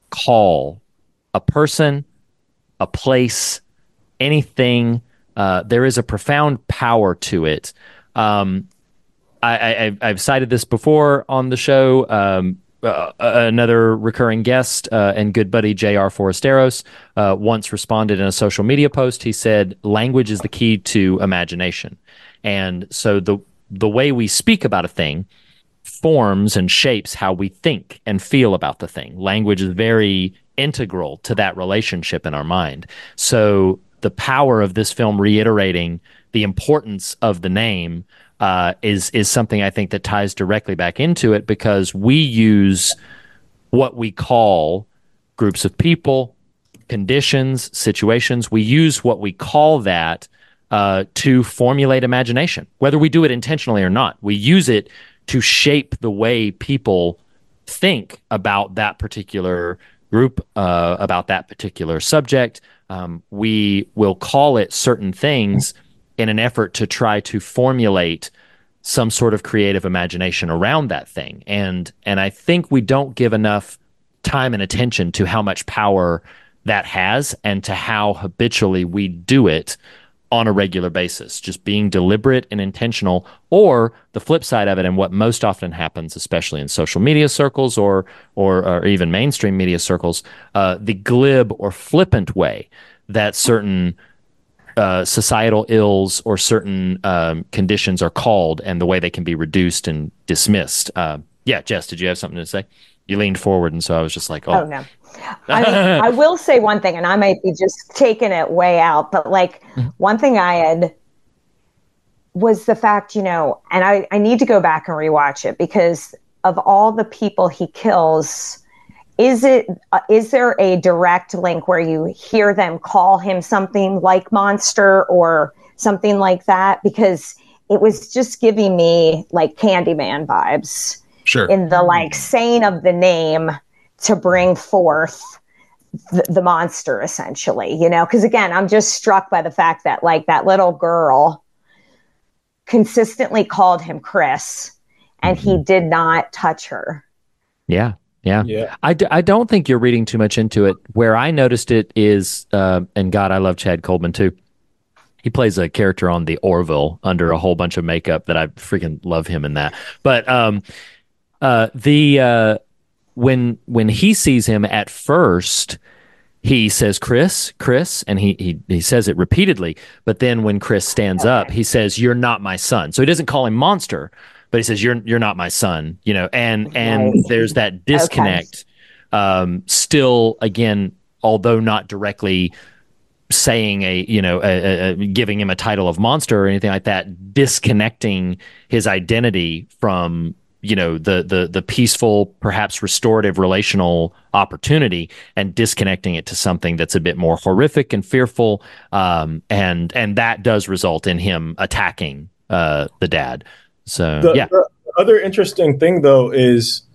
call a person, a place, anything. Uh, there is a profound power to it. Um, I, I, I've cited this before on the show. Um, uh, another recurring guest uh, and good buddy J R Forasteros uh, once responded in a social media post. He said, "Language is the key to imagination," and so the the way we speak about a thing forms and shapes how we think and feel about the thing. Language is very integral to that relationship in our mind. So the power of this film reiterating the importance of the name uh, is is something I think that ties directly back into it, because we use what we call groups of people, conditions, situations. We use what we call that uh, to formulate imagination, whether we do it intentionally or not. We use it to shape the way people think about that particular group, uh, about that particular subject. Um, we will call it certain things in an effort to try to formulate some sort of creative imagination around that thing. And and I think we don't give enough time and attention to how much power that has and to how habitually we do it on a regular basis, just being deliberate and intentional. Or the flip side of it, and what most often happens, especially in social media circles or or, or even mainstream media circles, uh, the glib or flippant way that certain uh, societal ills or certain um, conditions are called, and the way they can be reduced and dismissed. Uh, yeah, Jess, did you have something to say? You leaned forward, and so I was just like, oh, oh no. I mean, I will say one thing, and I might be just taking it way out, but like one thing I had was the fact, you know, and I, I need to go back and rewatch it, because of all the people he kills, is it uh, is there a direct link where you hear them call him something like monster or something like that? Because it was just giving me like Candyman vibes. Sure. In the like saying of the name to bring forth the, the monster, essentially, you know, because again, I'm just struck by the fact that like that little girl consistently called him Chris, and he did not touch her. Yeah. Yeah. yeah. I, d- I don't think you're reading too much into it. Where I noticed it is, uh, and God, I love Chad Coleman too. He plays a character on the Orville under a whole bunch of makeup that I freaking love him in that. But um, uh, the uh, when when he sees him at first, he says, Chris, Chris, and he he he says it repeatedly. But then when Chris stands okay. up, he says, "You're not my son." So he doesn't call him monster, but he says, "You're you're not my son." You know, and and right. there's that disconnect. Okay. Um, still, again, although not directly saying a you know a, a, giving him a title of monster or anything like that, disconnecting his identity from you know the the the peaceful, perhaps restorative relational opportunity, and disconnecting it to something that's a bit more horrific and fearful, um, and and that does result in him attacking uh, the dad. So the, yeah. The other interesting thing though is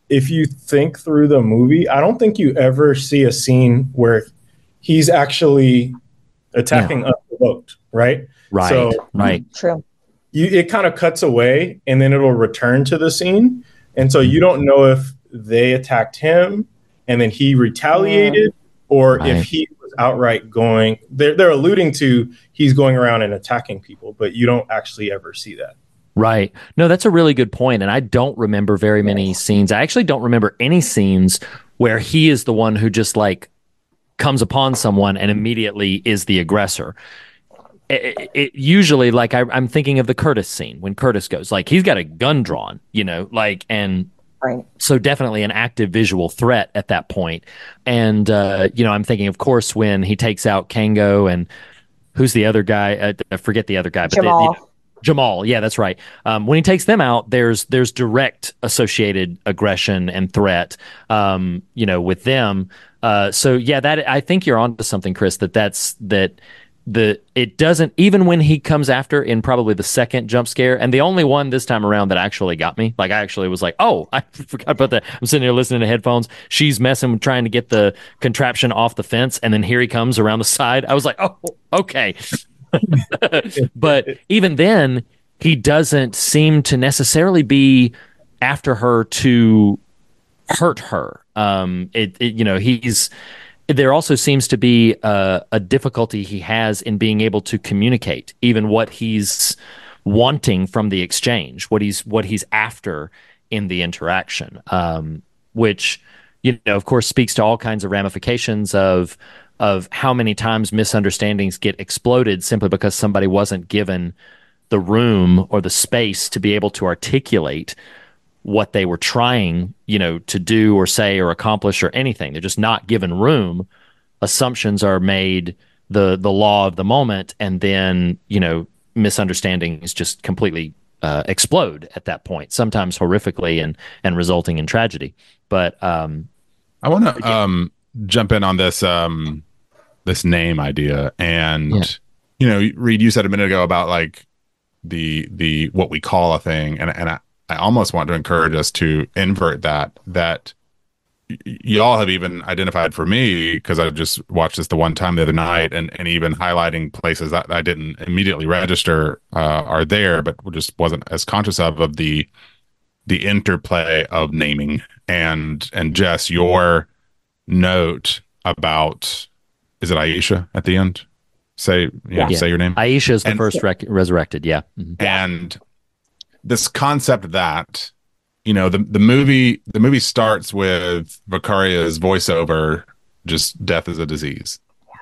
if you think through the movie, I don't think you ever see a scene where he's actually attacking Yeah. unprovoked, right? Right, So right. True. you, it kind of cuts away and then it'll return to the scene. And so you don't know if they attacked him and then he retaliated, or Right. if he was outright going, they're, they're alluding to he's going around and attacking people, but you don't actually ever see that. Right. No, that's a really good point. And I don't remember very many scenes. I actually don't remember any scenes where he is the one who just like comes upon someone and immediately is the aggressor. It, it, it usually, like I, I'm thinking of the Curtis scene when Curtis goes, like he's got a gun drawn, you know, like, and Right. so definitely an active visual threat at that point. And, uh, you know, I'm thinking, of course, when he takes out Kango and who's the other guy? Uh, I forget the other guy. But Jamal. They, you know, Jamal, yeah, that's right. Um, when he takes them out, there's there's direct associated aggression and threat, um, you know, with them. Uh, so yeah, that I think you're onto something, Chris. That that's that the it doesn't, even when he comes after in probably the second jump scare, and the only one this time around that actually got me. Like I actually was like, oh, I forgot about that. I'm sitting here listening to headphones. She's messing with trying to get the contraption off the fence, and then here he comes around the side. I was like, oh, okay. But even then, he doesn't seem to necessarily be after her to hurt her. Um, it, it you know, he's there also seems to be a, a difficulty he has in being able to communicate even what he's wanting from the exchange, what he's what he's after in the interaction, um, which, you know, of course, speaks to all kinds of ramifications of of how many times misunderstandings get exploded simply because somebody wasn't given the room or the space to be able to articulate what they were trying, you know, to do or say or accomplish or anything. They're just not given room. Assumptions are made the the law of the moment, and then, you know, misunderstandings just completely uh, explode at that point, sometimes horrifically and and resulting in tragedy. But um, I want to um, jump in on this um, this name idea, and Yeah. you know, Reed, you said a minute ago about like the the what we call a thing, and and I, I almost want to encourage us to invert that. That y- y'all have even identified for me, because I just watched this the one time the other night, and and even highlighting places that I didn't immediately register uh, are there, but just wasn't as conscious of of the the interplay of naming. And and Jess, your note about, is it Aisha at the end? Say yeah, Yeah. say your name. Aisha is the And- first rec- resurrected. Yeah. Mhm. And this concept that, you know, the the movie the movie starts with Vicaria's voiceover, just death is a disease.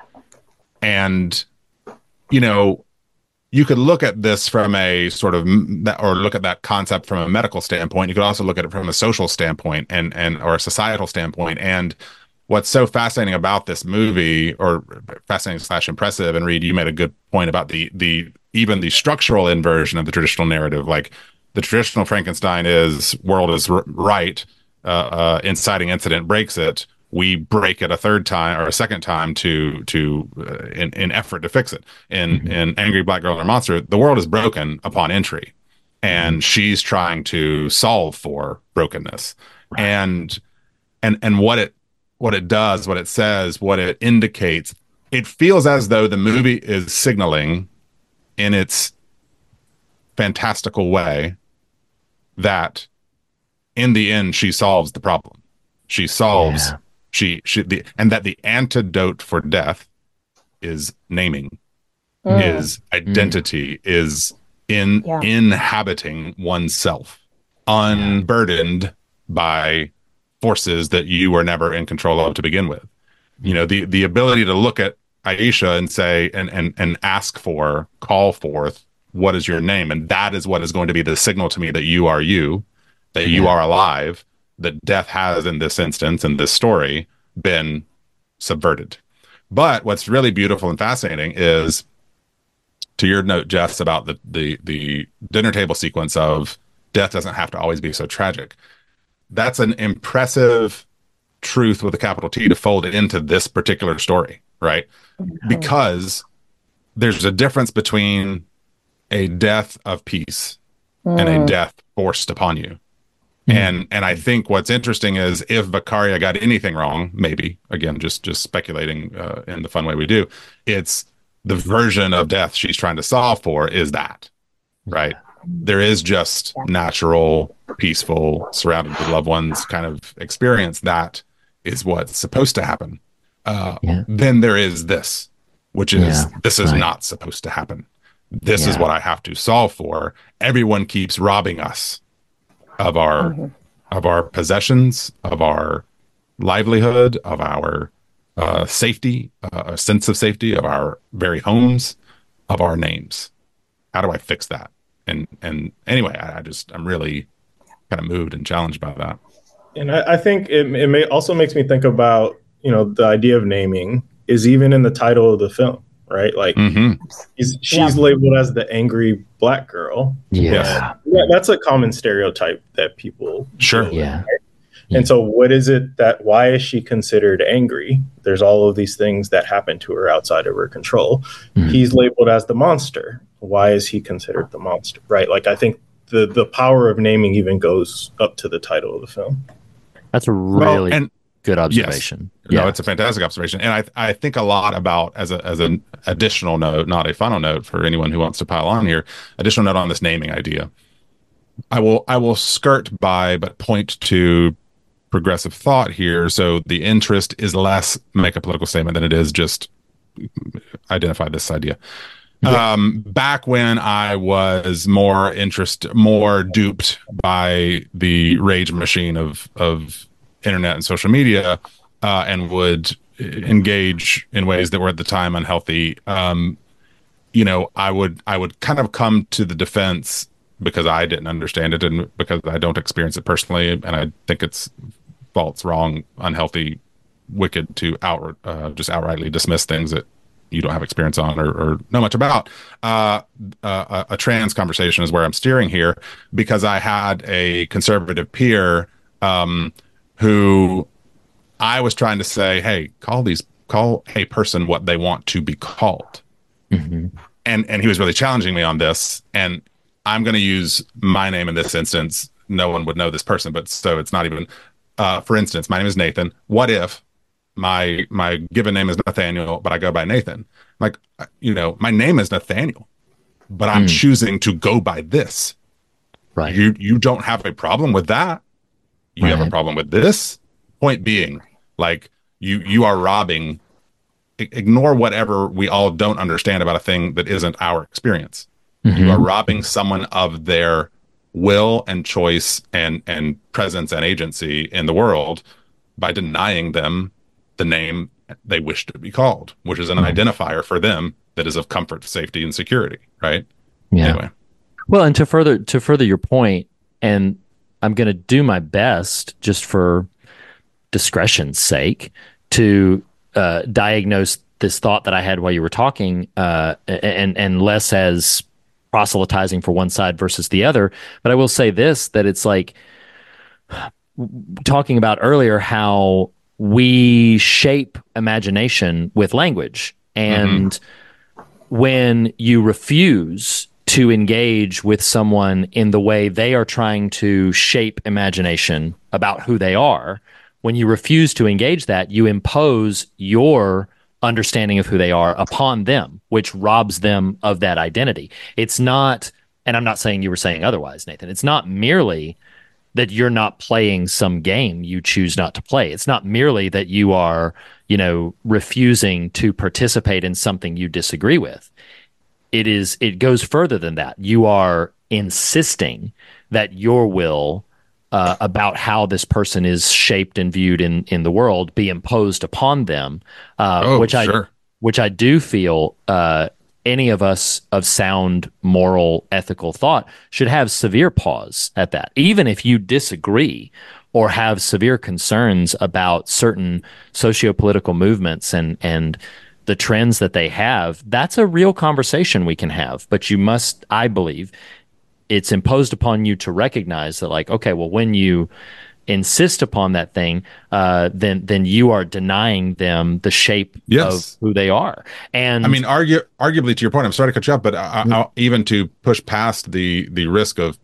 And, you know, you could look at this from a sort of, or look at that concept from a medical standpoint. You could also look at it from a social standpoint and and or a societal standpoint. And what's so fascinating about this movie, or fascinating slash impressive, and Reed, you made a good point about the the even the structural inversion of the traditional narrative. Like the traditional Frankenstein is world is r- right, uh, uh, inciting incident breaks it. We break it a third time or a second time to to uh, in in effort to fix it. In mm-hmm. in Angry Black Girl and Her Monster, the world is broken upon entry, and mm-hmm. she's trying to solve for brokenness. Right. And and and what it what it does, what it says, what it indicates, it feels as though the movie is signaling in its fantastical way that in the end she solves the problem. She solves yeah. she she the and that the antidote for death is naming, mm. is identity, mm. is in yeah. inhabiting oneself, unburdened yeah. by forces that you were never in control of to begin with. You know, the the ability to look at Aisha and say and and and ask for, call forth, what is your name? And that is what is going to be the signal to me that you are you, that you yeah. are alive, that death has in this instance, in this story, been subverted. But what's really beautiful and fascinating is, to your note, Jess, about the the the dinner table sequence of death doesn't have to always be so tragic. That's an impressive truth with a capital T to fold into this particular story, right? Mm-hmm. Because there's a difference between a death of peace mm. and a death forced upon you. And and I think what's interesting is if Vicaria got anything wrong, maybe again just just speculating uh, in the fun way we do, it's the version of death she's trying to solve for is that, right? There is just natural, peaceful, surrounded with loved ones kind of experience that is what's supposed to happen. Uh, Yeah. Then there is this, which is Yeah, this is right. not supposed to happen. This is Yeah. what I have to solve for. Everyone keeps robbing us of our Mm-hmm. of our possessions, of our livelihood, of our uh, safety, uh, a sense of safety, of our very homes, of our names. How do I fix that? And and anyway, I, I just I'm really kind of moved and challenged by that. And I, I think it, it may also makes me think about, you know, the idea of naming is even in the title of the film, right? Like Mm-hmm. he's, she's Yeah. labeled as the angry black girl. Yeah. Yeah, that's a common stereotype that people Sure. deal with, Yeah. right? And so what is it that why is she considered angry? There's all of these things that happen to her outside of her control. Mhm. He's labeled as the monster. Why is he considered the monster? Right? Like I think the the power of naming even goes up to the title of the film. That's a really and good observation. No, it's a fantastic observation, and I I think a lot about as a as an additional note, not a final note for anyone who wants to pile on here. Additional note on this naming idea. I will I will skirt by, but point to progressive thought here. So the interest is less make a political statement than it is just identify this idea. Um, back when I was more interest, more duped by the rage machine of of internet and social media, uh, and would engage in ways that were at the time unhealthy. Um, you know, I would I would kind of come to the defense because I didn't understand it and because I don't experience it personally, and I think it's false, wrong, unhealthy, wicked to out uh, just outrightly dismiss things that you don't have experience on or, or know much about. Uh, uh, a, a trans conversation is where I'm steering here because I had a conservative peer um, who I was trying to say, hey, call these, call a person what they want to be called. Mm-hmm. And, and he was really challenging me on this. And I'm going to use my name in this instance. No one would know this person, but so it's not even, uh, for instance, my name is Nathan. What if my my given name is Nathaniel, but I go by Nathan? Like, you know, my name is Nathaniel, but I'm Mm. choosing to go by this. Right. You you don't have a problem with that. You have a Right. problem with this. Point being, like you you are robbing. i- Ignore whatever we all don't understand about a thing that isn't our experience. You are robbing someone of their will and choice and and presence and agency in the world by denying them the name they wish to be called, which is an identifier for them that is of comfort, safety, and security. Right. Yeah. Anyway. Well, and to further to further your point, and I'm going to do my best just for discretion's sake to uh, diagnose this thought that I had while you were talking, uh, and and less as proselytizing for one side versus the other. But I will say this: that it's like talking about earlier how we shape imagination with language, and when you refuse to engage with someone in the way they are trying to shape imagination about who they are, when you refuse to engage that, you impose your understanding of who they are upon them, which robs them of that identity. It's not, and I'm not saying you were saying otherwise, Nathan, it's not merely that you're not playing some game you choose not to play. It's not merely that you are, you know, refusing to participate in something you disagree with. It is, it goes further than that. You are insisting that your will uh, about how this person is shaped and viewed in, in the world be imposed upon them, uh, Oh, which I, sure. which I do feel uh, any of us of sound moral, ethical thought should have severe pause at that. Even if you disagree or have severe concerns about certain socio-political movements and, and the trends that they have, that's a real conversation we can have. But you must, I believe, it's imposed upon you to recognize that, like, okay, well, when you insist upon that thing, uh, then then you are denying them the shape Yes. of who they are. And I mean, argue, arguably to your point, I'm sorry to cut you up, but I, I'll, even to push past the the risk of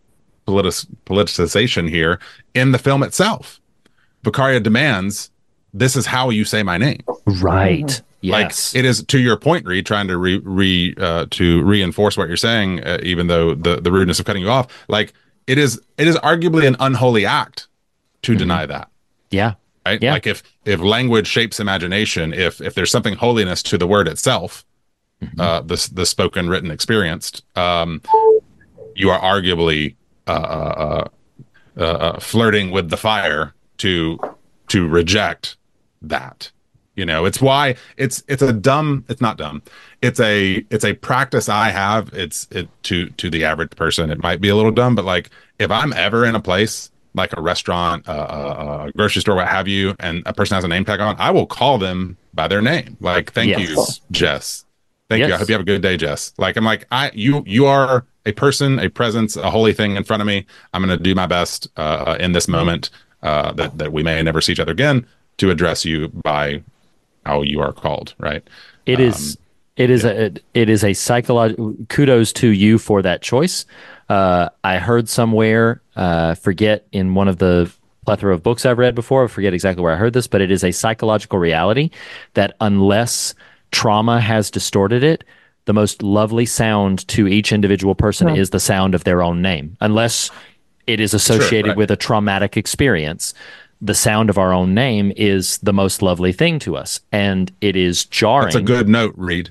politic- politicization here in the film itself. Vicaria demands, this is how you say my name. Right. Mm-hmm. Yes. Like, it is, to your point, Reed, trying to re, re uh, to reinforce what you're saying, uh, even though the, the rudeness of cutting you off, like it is it is arguably an unholy act to mm-hmm. deny that. Yeah. Right. Yeah. Like if if language shapes imagination, if if there's something holiness to the word itself, mm-hmm. uh, the the spoken, written, experienced, um, you are arguably uh, uh, uh, uh, flirting with the fire to to reject that. You know, it's why it's it's a dumb. It's not dumb. It's a it's a practice I have. It's it to to the average person. It might be a little dumb, but like if I'm ever in a place like a restaurant, uh, a grocery store, what have you, and a person has a name tag on, I will call them by their name. Like, thank yes. you, Jess. Thank yes. you. I hope you have a good day, Jess. Like, I'm like, I you you are a person, a presence, a holy thing in front of me. I'm going to do my best uh, in this moment uh, that that we may never see each other again to address you by how you are called, right? It um, is it is yeah. a it is a psychological kudos to you for that choice. Uh, I heard somewhere, uh, forget in one of the plethora of books I've read before, I forget exactly where I heard this, but it is a psychological reality that unless trauma has distorted it, the most lovely sound to each individual person yeah. is the sound of their own name. Unless it is associated sure, right. with a traumatic experience, the sound of our own name is the most lovely thing to us, and it is jarring. That's a good note, Reed.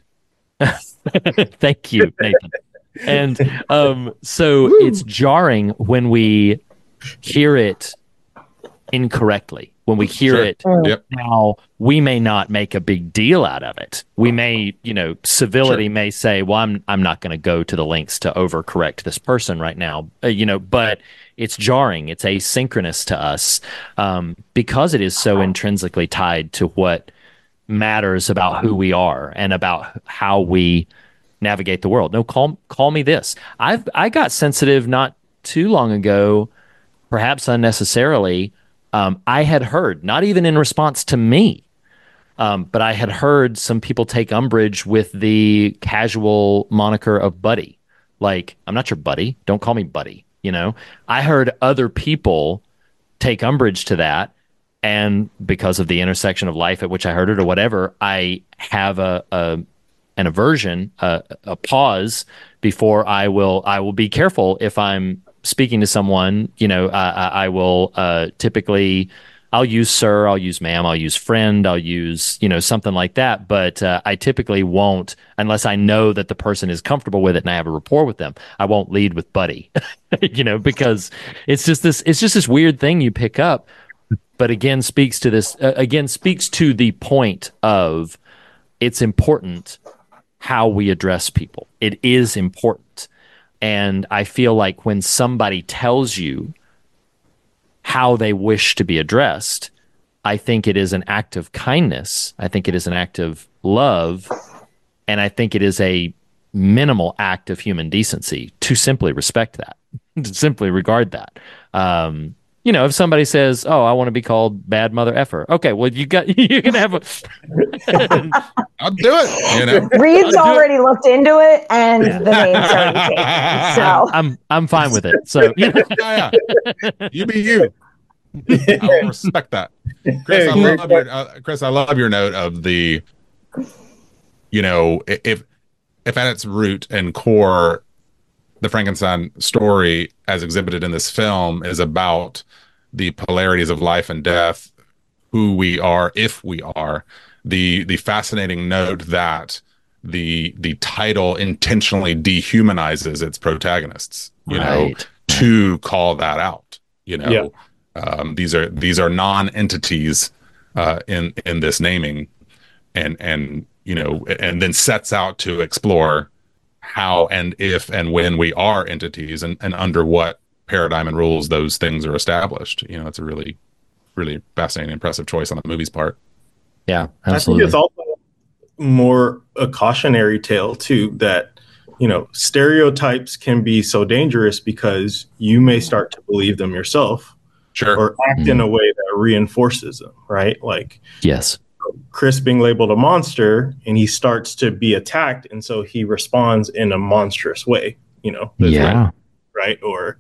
Thank you, Nathan. And um, so Woo. It's jarring when we hear it incorrectly. When we hear sure. it yep. now, we may not make a big deal out of it. We may, you know, civility sure. may say, "Well, I'm I'm not going to go to the lengths to overcorrect this person right now," uh, you know, but. It's jarring. It's asynchronous to us um, because it is so intrinsically tied to what matters about who we are and about how we navigate the world. No, call call me this. I've I got sensitive not too long ago, perhaps unnecessarily. Um, I had heard, not even in response to me, um, but I had heard some people take umbrage with the casual moniker of buddy. Like, I'm not your buddy. Don't call me buddy. You know, I heard other people take umbrage to that. And because of the intersection of life at which I heard it or whatever, I have a, a an aversion, a, a pause before I will I will be careful if I'm speaking to someone. You know, I, I will uh, typically I'll use sir, I'll use ma'am, I'll use friend, I'll use, you know, something like that. But uh, I typically won't, unless I know that the person is comfortable with it and I have a rapport with them, I won't lead with buddy, you know, because it's just this, it's just this weird thing you pick up. But again, speaks to this, uh, again, speaks to the point of it's important how we address people. It is important. And I feel like when somebody tells you how they wish to be addressed, I think it is an act of kindness. I think it is an act of love. And I think it is a minimal act of human decency to simply respect that, to simply regard that. Um, you know, if somebody says, "Oh, I want to be called bad mother effer," okay, well, you got you can have a. I'll do it. You know, Reed's already it. looked into it, and the name's already taken. So I'm I'm fine with it. So you know. yeah, yeah. You be you. I will respect that, Chris. I love your uh, Chris. I love your note of the. You know, if if at its root and core, the Frankenstein story, as exhibited in this film, is about the polarities of life and death, who we are, if we are. The the fascinating note that the the title intentionally dehumanizes its protagonists, you right. know, to call that out. You know, yeah. um, these are these are non-entities uh, in in this naming, and and you know, and then sets out to explore how and if and when we are entities, and, and under what paradigm and rules those things are established. You know, it's a really, really fascinating, impressive choice on the movie's part. Yeah, absolutely. I think it's also more a cautionary tale too, that, you know, stereotypes can be so dangerous because you may start to believe them yourself, sure, or act mm. in a way that reinforces them, right? Like, yes. Chris being labeled a monster, and he starts to be attacked, and so he responds in a monstrous way, you know. Yeah. Right, right? Or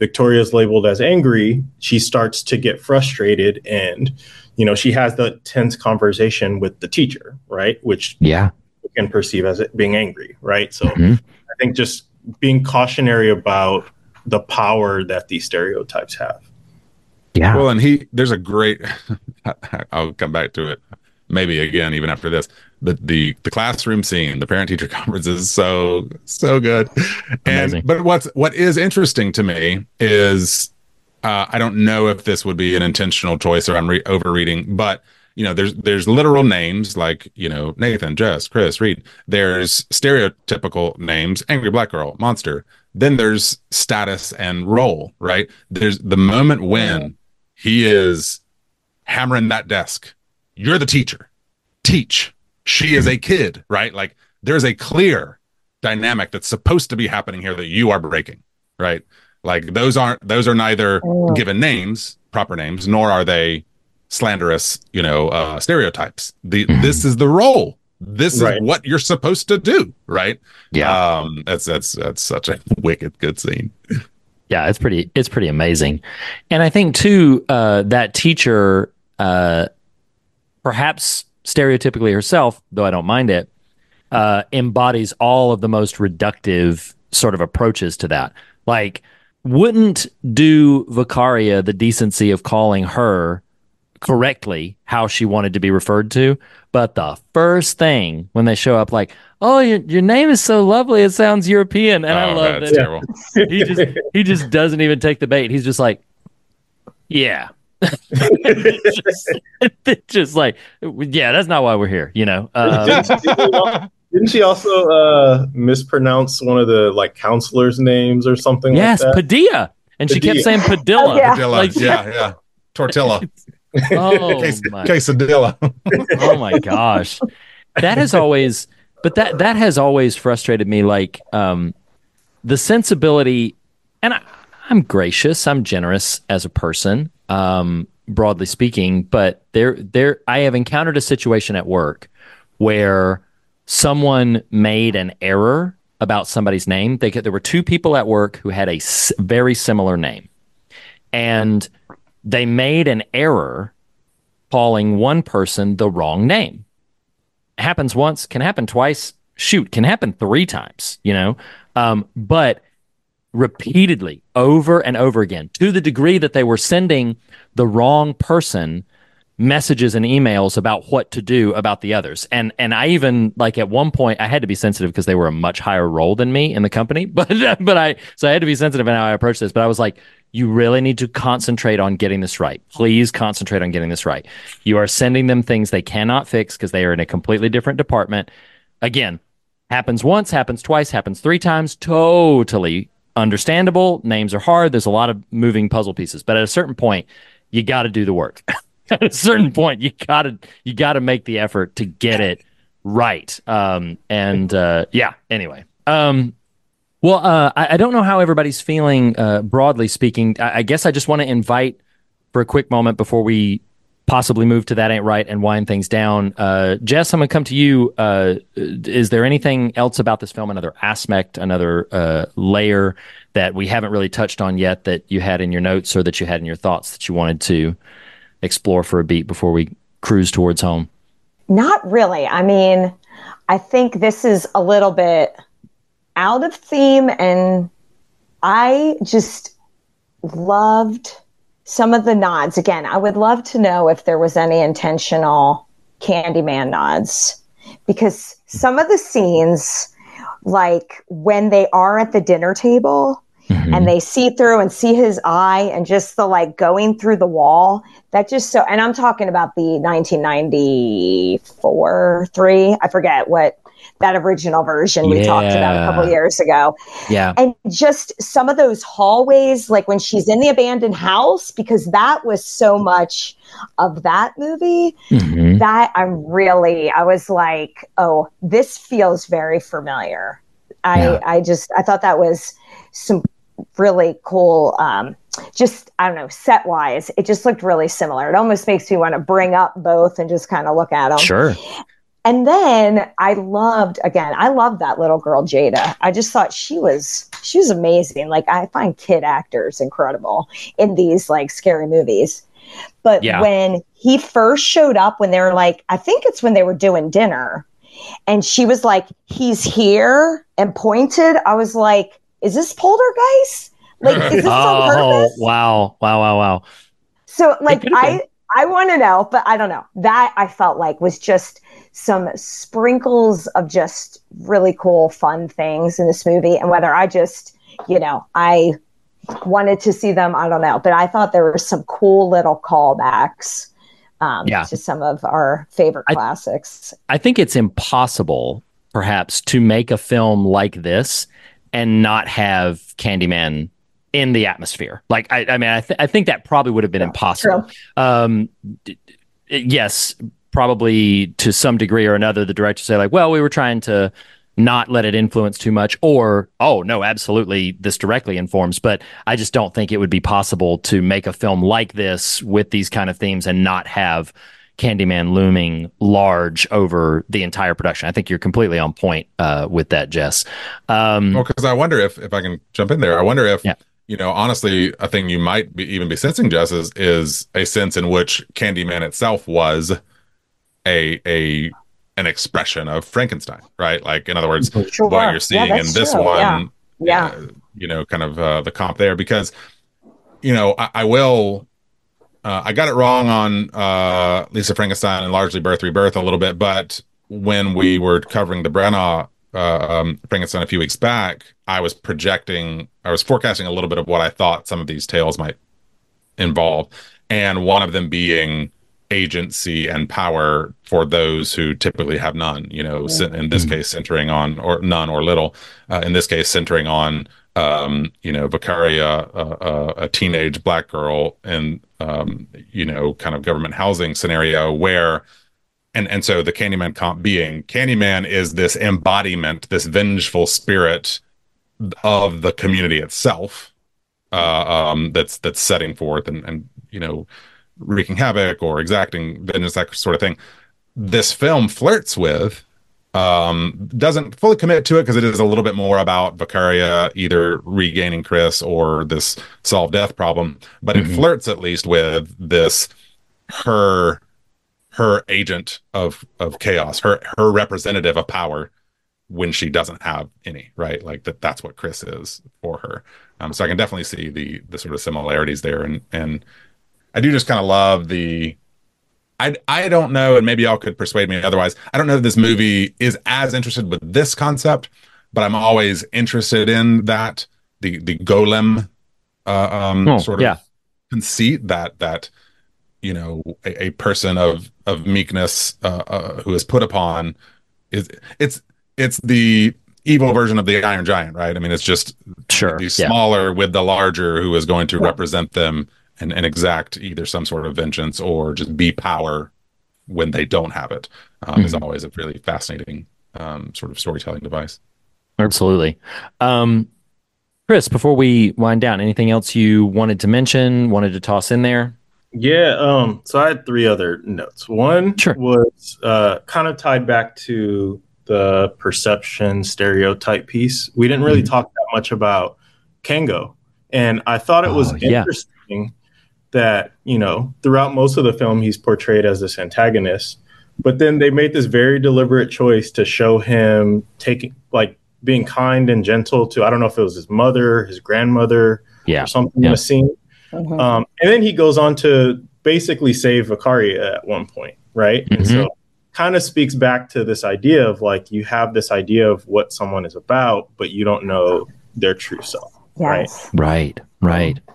Victoria's labeled as angry, she starts to get frustrated, and you know, she has the tense conversation with the teacher, right? Which yeah, you can perceive as it being angry, right? So mm-hmm. I think just being cautionary about the power that these stereotypes have. Yeah. Well, and he, there's a great, I'll come back to it maybe again, even after this, the, the, the classroom scene, the parent teacher conference is so, so good. Amazing. And, but what's, what is interesting to me is, uh, I don't know if this would be an intentional choice or I'm re- overreading, but you know, there's, there's literal names like, you know, Nathan, Jess, Chris, Reed. There's stereotypical names, angry black girl, monster. Then there's status and role, right? There's the moment when he is hammering that desk. You're the teacher. Teach. She is a kid, right? Like there's a clear dynamic that's supposed to be happening here that you are breaking, right? Like those aren't, those are neither given names, proper names, nor are they slanderous, you know, uh, stereotypes. The, this is the role. This is Right. what you're supposed to do, right? Yeah. Um, that's, that's, that's such a wicked good scene. Yeah, it's pretty, it's pretty amazing. And I think too, uh, that teacher, uh, perhaps stereotypically herself, though I don't mind it, uh, embodies all of the most reductive sort of approaches to that. Like, wouldn't do Vicaria the decency of calling her correctly how she wanted to be referred to, but the first thing when they show up, like, oh, your your name is so lovely, it sounds European, and Oh, I love that's that terrible. he just he just doesn't even take the bait. He's just like, yeah. it's just, it's just like, yeah, that's not why we're here, you know. Um, Didn't she also uh, mispronounce one of the like counselors' names or something yes, like that? Padilla, and she kept Padilla. saying Padilla. Oh, yeah. Padilla, Like- yeah, yeah. Tortilla. Oh Case, my, quesadilla. oh my gosh, that has always, but that that has always frustrated me. Like um, the sensibility, and I, I'm gracious, I'm generous as a person, um, broadly speaking. But there, there, I have encountered a situation at work where someone made an error about somebody's name. They there were two people at work who had a s- very similar name, and they made an error calling one person the wrong name. It happens once, can happen twice, shoot, can happen three times, you know? Um, but repeatedly, over and over again, to the degree that they were sending the wrong person messages and emails about what to do about the others. And and I even, like, at one point I had to be sensitive because they were a much higher role than me in the company. But but I so I had to be sensitive in how I approach this. But I was like, you really need to concentrate on getting this right. Please concentrate on getting this right. You are sending them things they cannot fix because they are in a completely different department. Again, happens once, happens twice, happens three times. Totally understandable. Names are hard. There's a lot of moving puzzle pieces. But at a certain point, you got to do the work. At a certain point, you gotta you gotta make the effort to get it right. Um, and uh, yeah. Anyway, um, well, uh, I, I don't know how everybody's feeling. Uh, broadly speaking, I, I guess I just want to invite for a quick moment before we possibly move to That Ain't Right and wind things down. Uh, Jess, I'm gonna come to you. Uh, is there anything else about this film, another aspect, another uh, layer that we haven't really touched on yet that you had in your notes or that you had in your thoughts that you wanted to explore for a beat before we cruise towards home? Not really. I mean, I think this is a little bit out of theme, and I just loved some of the nods. Again, I would love to know if there was any intentional Candyman nods, because some of the scenes, like when they are at the dinner table, mm-hmm. and they see through and see his eye and just the like going through the wall, that just so, and I'm talking about the nineteen ninety-four, three, I forget what that original version we yeah. talked about a couple years ago. Yeah. And just some of those hallways, like when she's in the abandoned house, because that was so much of that movie, mm-hmm. that I'm really, I was like, oh, this feels very familiar. I, Yeah. I just, I thought that was some really cool, um, just, I don't know, set wise, it just looked really similar. It almost makes me want to bring up both and just kind of look at them. Sure. And then I loved, again, I loved that little girl, Jada. I just thought she was, she was amazing. Like, I find kid actors incredible in these like scary movies. But yeah. when he first showed up, when they were like, I think it's when they were doing dinner, and she was like, he's here, and pointed, I was like, is this Poltergeist? Like, is this oh, on purpose? Wow. Wow, wow, wow. So like, I, I want to know, but I don't know. That I felt like was just some sprinkles of just really cool, fun things in this movie. And whether I just, you know, I wanted to see them, I don't know. But I thought there were some cool little callbacks um, yeah. to some of our favorite I, classics. I think it's impossible, perhaps, to make a film like this and not have Candyman in the atmosphere. Like, I, I mean, I, th- I think that probably would have been yeah, impossible. Um, d- yes, probably to some degree or another, the director say like, well, we were trying to not let it influence too much, or, oh, no, absolutely, this directly informs. But I just don't think it would be possible to make a film like this with these kind of themes and not have Candyman looming large over the entire production. I think you're completely on point uh, with that, Jess. Um, well, because I wonder if, if I can jump in there, I wonder if, yeah. you know, honestly, a thing you might be, even be sensing, Jess, is, is a sense in which Candyman itself was a a an expression of Frankenstein, right? Like, in other words, sure. what you're seeing yeah, in this true. one, yeah, yeah. Uh, you know, kind of uh, the comp there, because, you know, I, I will, uh, I got it wrong on uh, Lisa Frankenstein and Largely Birth Rebirth a little bit, but when we were covering the Branagh uh, um, Frankenstein a few weeks back, I was projecting, I was forecasting a little bit of what I thought some of these tales might involve, and one of them being agency and power for those who typically have none, you know, in this case centering on, or none or little, uh, in this case centering on, um, you know, Vicaria, uh, uh, a teenage black girl in, um, you know, kind of government housing scenario where, and, and so the Candyman comp being, Candyman is this embodiment, this vengeful spirit of the community itself, uh, um, that's, that's setting forth and, and, you know, wreaking havoc or exacting vengeance, that sort of thing. This film flirts with, um, doesn't fully commit to it because it is a little bit more about Vicaria either regaining Chris or this solved death problem, but mm-hmm. it flirts at least with this, her, her agent of, of chaos, her, her representative of power when she doesn't have any, right? Like that, that's what Chris is for her. Um, so I can definitely see the, the sort of similarities there. And, and, I do just kind of love the, I I don't know, and maybe y'all could persuade me otherwise. I don't know if this movie is as interested with this concept, but I'm always interested in that, the the golem uh, um, oh, sort of yeah. conceit that, that you know, a, a person of of meekness uh, uh, who is put upon, is it's it's the evil version of the Iron Giant, right? I mean, it's just sure, the yeah. smaller with the larger who is going to yeah. represent them and, and exact either some sort of vengeance or just be power when they don't have it. Um, mm-hmm. is always a really fascinating um, sort of storytelling device. Absolutely. Um, Chris, before we wind down, anything else you wanted to mention, wanted to toss in there? Yeah. Um, so I had three other notes. One sure. was uh, kind of tied back to the perception stereotype piece. We didn't really mm-hmm. talk that much about Kango. And I thought it was oh, interesting yeah. that, you know, throughout most of the film, he's portrayed as this antagonist, but then they made this very deliberate choice to show him taking, like, being kind and gentle to, I don't know if it was his mother, his grandmother, yeah. or something yeah. in a scene. Mm-hmm. Um, and then he goes on to basically save Vicaria at one point, right? Mm-hmm. And so kind of speaks back to this idea of, like, you have this idea of what someone is about, but you don't know their true self, yes. right? Right, right. Um,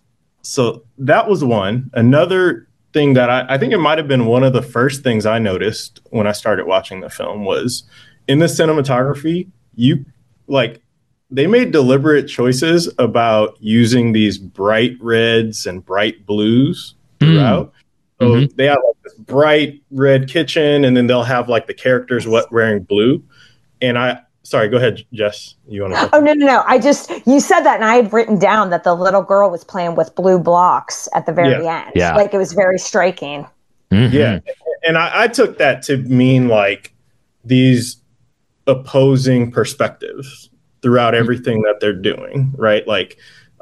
So that was one. Another thing that I, I think it might have been one of the first things I noticed when I started watching the film was in the cinematography, you like they made deliberate choices about using these bright reds and bright blues throughout. Mm. So mm-hmm. they have like this bright red kitchen, and then they'll have like the characters wearing blue. And I, Sorry, go ahead, Jess. You want to? Oh, no, no, no. I just, you said that, and I had written down that the little girl was playing with blue blocks at the very yeah. end. Yeah. Like, it was very striking. Mm-hmm. Yeah. and I, I took that to mean like these opposing perspectives throughout everything that they're doing, right? Like,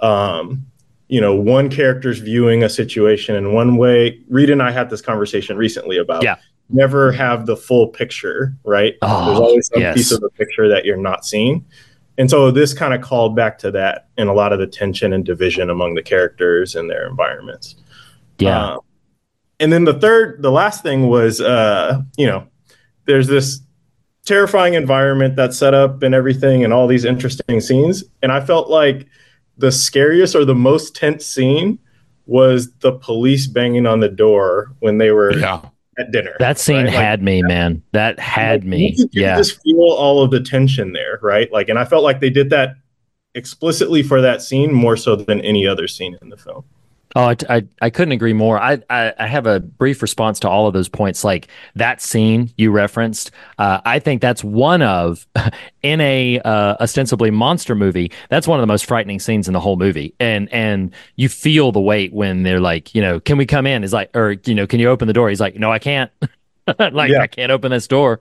um, you know, one character's viewing a situation in one way. Reed and I had this conversation recently about yeah. never have the full picture, right? Oh, There's always some yes. piece of the picture that you're not seeing. And so this kind of called back to that and a lot of the tension and division among the characters and their environments. Yeah. Uh, and then the third, the last thing was, uh, you know, there's this terrifying environment that's set up and everything and all these interesting scenes. And I felt like the scariest or the most tense scene was the police banging on the door when they were Yeah. at dinner. That scene right? had like, me, man. That had like, me. You could, you yeah. could just feel all of the tension there, right? Like, and I felt like they did that explicitly for that scene more so than any other scene in the film. Oh, I, I, I couldn't agree more. I, I, I have a brief response to all of those points. Like that scene you referenced, uh, I think that's one of, in a uh, ostensibly monster movie, that's one of the most frightening scenes in the whole movie. And and you feel the weight when they're like, you know, can we come in? He's like, or, you know, can you open the door? He's like, no, I can't. like, yeah. I can't open this door.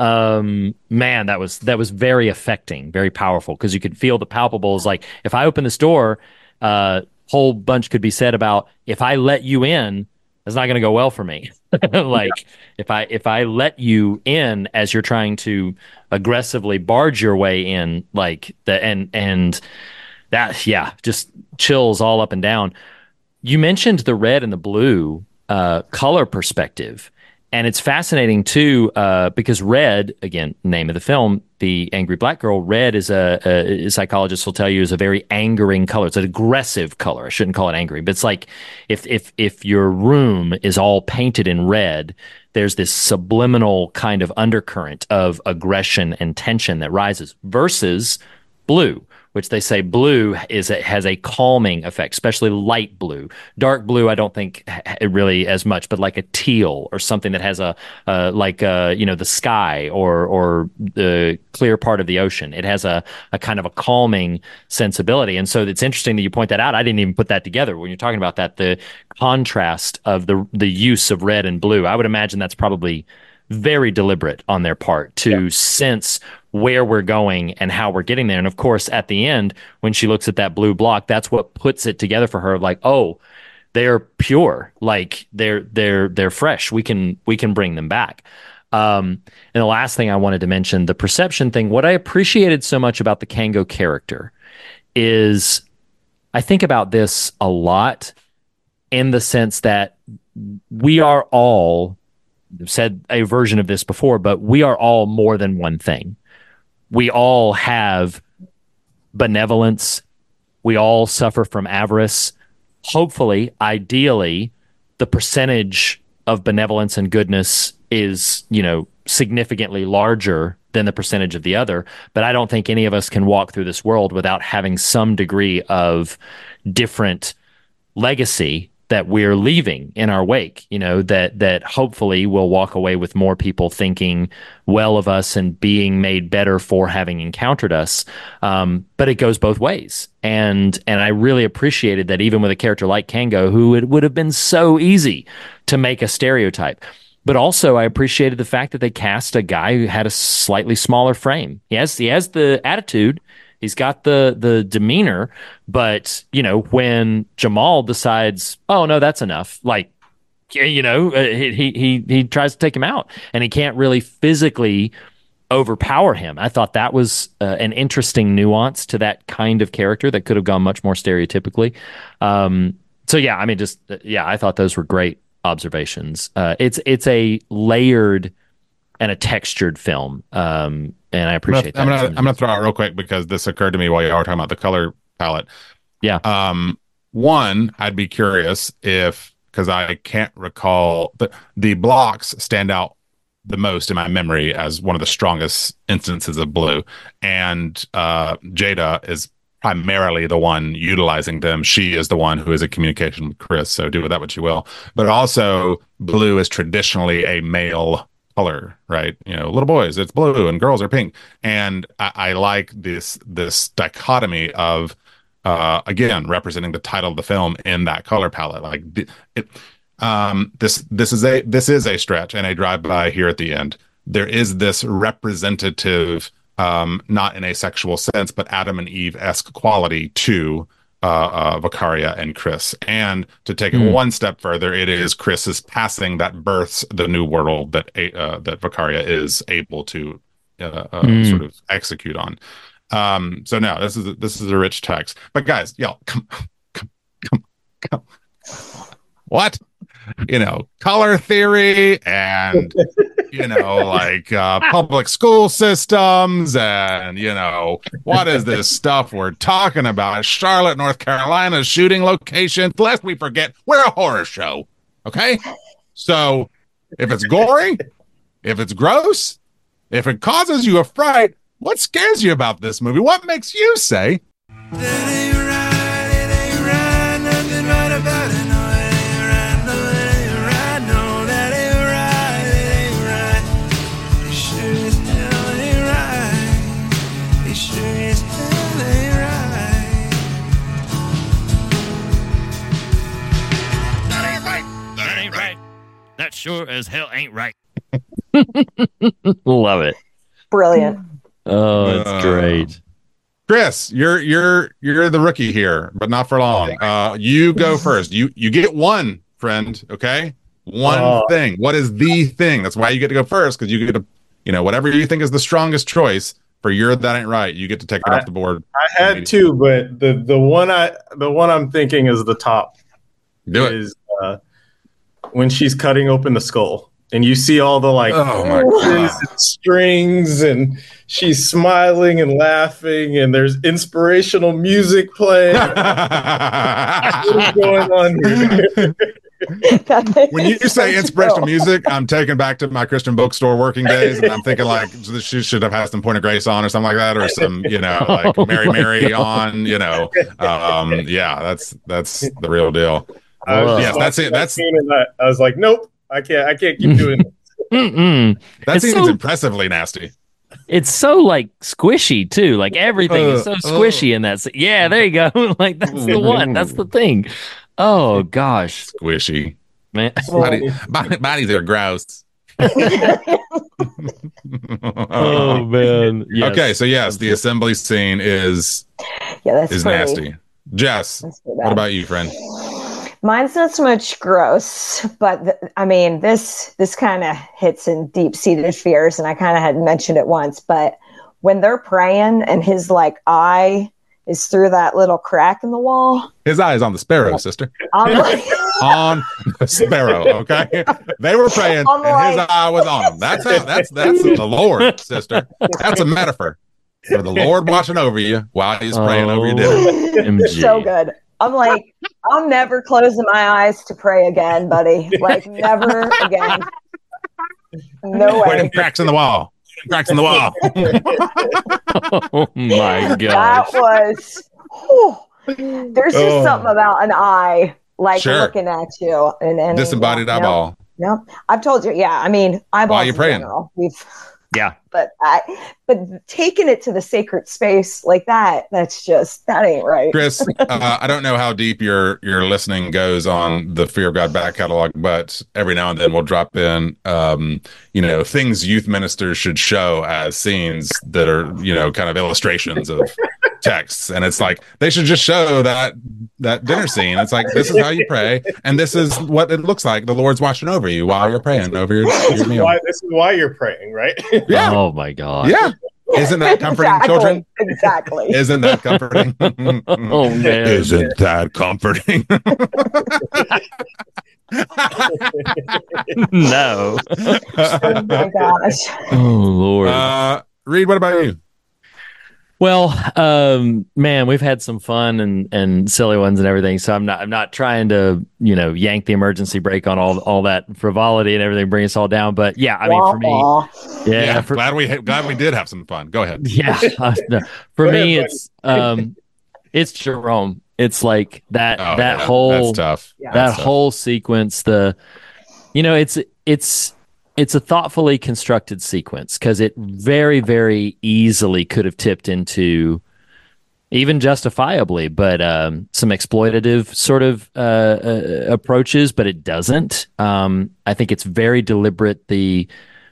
Um, man, that was that was very affecting, very powerful, because you could feel the palpables. Like, if I open this door, uh, whole bunch could be said about, if I let you in, it's not going to go well for me. like yeah. if I if I let you in as you're trying to aggressively barge your way in, like the and and that yeah, just chills all up and down. You mentioned the red and the blue uh, color perspective. And it's fascinating, too, uh, because red, again, name of the film, The Angry Black Girl, red is a, a, a psychologist will tell you is a very angering color. It's an aggressive color. I shouldn't call it angry, but it's like if if if your room is all painted in red, there's this subliminal kind of undercurrent of aggression and tension that rises, versus blue, which they say blue is a, has a calming effect, especially light blue. Dark blue, I don't think it really as much, but like a teal or something that has a uh, like uh, you know, the sky or or the clear part of the ocean. It has a a kind of a calming sensibility, and so it's interesting that you point that out. I didn't even put that together when you're talking about that. The contrast of the the use of red and blue. I would imagine that's probably very deliberate on their part to yeah. sense where we're going and how we're getting there. And of course, at the end, when she looks at that blue block, that's what puts it together for her. Like, oh, they're pure, like they're they're they're fresh. We can we can bring them back. Um, and the last thing I wanted to mention, the perception thing. What I appreciated so much about the Kango character is, I think about this a lot in the sense that we are all, I've said a version of this before, but we are all more than one thing. We all have benevolence. We all suffer from avarice. Hopefully, ideally, the percentage of benevolence and goodness is, you know, significantly larger than the percentage of the other. But I don't think any of us can walk through this world without having some degree of different legacy that we're leaving in our wake, you know, that that hopefully we'll walk away with more people thinking well of us and being made better for having encountered us. Um, but it goes both ways. And and I really appreciated that, even with a character like Kango, who it would have been so easy to make a stereotype. But also I appreciated the fact that they cast a guy who had a slightly smaller frame. He has, he has the attitude. He's got the the demeanor, but, you know, when Jamal decides, oh, no, that's enough, like, you know, he he he tries to take him out, and he can't really physically overpower him. I thought that was uh, an interesting nuance to that kind of character that could have gone much more stereotypically. Um, so, yeah, I mean, just, yeah, I thought those were great observations. Uh, it's it's a layered and a textured film. Um, and I appreciate I'm gonna, that. I'm gonna, I'm gonna throw out real quick, because this occurred to me while you were talking about the color palette. Yeah. Um, one, I'd be curious if, because I can't recall, the the blocks stand out the most in my memory as one of the strongest instances of blue, and uh, Jada is primarily the one utilizing them. She is the one who is in communication with Chris, so do with that what you will. But also, blue is traditionally a male color, right? You know, little boys, it's blue, and girls are pink. And I, I like this this dichotomy of, uh, again, representing the title of the film in that color palette. Like, it, um, this this is a this is a stretch and a drive-by here at the end. There is this representative, um, not in a sexual sense, but Adam and Eve-esque quality to uh, uh, Vicaria and Chris. And to take Mm. it one step further, it is Chris's passing that births the new world that uh, that Vicaria is able to uh, uh, Mm. sort of execute on. Um, so no, this is a, this is a rich text. But guys, y'all, come, come, come, come. What? You know, color theory and you know, like uh, public school systems, and you know, what is this stuff we're talking about? Charlotte, North Carolina, shooting locations. Lest we forget, we're a horror show. Okay, so if it's gory, if it's gross, if it causes you a fright, what scares you about this movie? What makes you say, That ain't right, it ain't right, nothing right about it, no, it ain't right, no, it ain't right, no, that ain't right, it ain't right, it sure as hell ain't right, it sure as hell ain't right. That ain't right. That ain't right. That sure as hell ain't right. Love it. Brilliant. Oh, it's Uh, great. Chris, you're you're you're the rookie here, but not for long. Uh, you go first. You you get one, friend. Okay, one Oh. thing. What is the thing? That's why you get to go first, because you get to, you know, whatever you think is the strongest choice for your that ain't right. You get to take it I- off the board. I had two, but the the one I the one I'm thinking is the top. Do it. Is uh, when she's cutting open the skull and you see all the like Oh my strings god. and strings and she's smiling and laughing and there's inspirational music playing. What is going on here? When you say inspirational music, I'm taken back to my Christian bookstore working days, and I'm thinking like she should have had some Point of Grace on or something like that, or some, you know, like Oh, Mary Mary on, you know. Um, yeah, that's that's the real deal. I was Yes, just that's watching it. that That's scene and I, I was like, nope, I can't. I can't keep doing this. Mm-mm. that It's scene so- is impressively nasty. It's so like squishy too. Like everything is so Uh, squishy in that. se- Yeah, there you go. Like that's the one. That's the thing. Oh gosh, Squishy. man. Body, body, bodies are gross. Oh man. Yes. Okay, so yes, the assembly scene is Yeah, that's is pretty. nasty. Jess, That's pretty what bad. about you, friend? Mine's not so much gross, but th- I mean, this this kind of hits in deep seated fears, and I kind of had mentioned it once. But when they're praying, and his like eye is through that little crack in the wall, His eye is on the sparrow, sister. I'm like, On the sparrow. Okay, they wwere praying, On the and his light. eye was on him. That's how. That's that's the Lord, sister. That's a metaphor for the Lord watching over you while He's praying over your dinner. M G. so good. I'm like, I'm never closing my eyes to pray again, buddy. Like, never again. No Wait, way. them cracks in the wall. Them cracks in the wall. Oh my That gosh. was. whew. There's just Oh. something about an eye, like Sure. looking at you, and, and Disembodied yeah, eyeball. Yep, yep. I've told you. Yeah, I mean, eyeballs. you in praying? general. We've, Yeah. but I, but taking it to the sacred space like that, that's just that ain't right. Chris, uh, I don't know how deep your your listening goes on the Fear of God back catalog, but every now and then we'll drop in, um, you know, things youth ministers should show as scenes that are, you know, kind of illustrations of texts, and it's like they should just show that that dinner scene. It's like, this is how you pray, and this is what it looks like. The Lord's watching over you while you're praying over your, This your is meal. why this is why you're praying, right? Yeah, Oh my god. yeah. Isn't that comforting, Exactly, children? Exactly. Isn't that comforting? Oh man. Isn't that comforting? No. Oh my gosh. Oh Lord. uh, Reed, what about you? Well, um, man, we've had some fun and, and silly ones and everything. So I'm not I'm not trying to, you know, yank the emergency brake on all all that frivolity and everything, bring us all down. But yeah, I mean, for me, Aw. yeah, Yeah, for, glad we glad we did have some fun. Go ahead. yeah. uh, no, for Go me, ahead, it's um, it's Jerome. It's like that Oh, that yeah, whole that's tough. Yeah. that That's tough. whole sequence. The, you know, it's it's it's a thoughtfully constructed sequence because it very very easily could have tipped into even justifiably, but um, some exploitative sort of uh, uh, approaches, but it doesn't. Um, I think it's very deliberate, the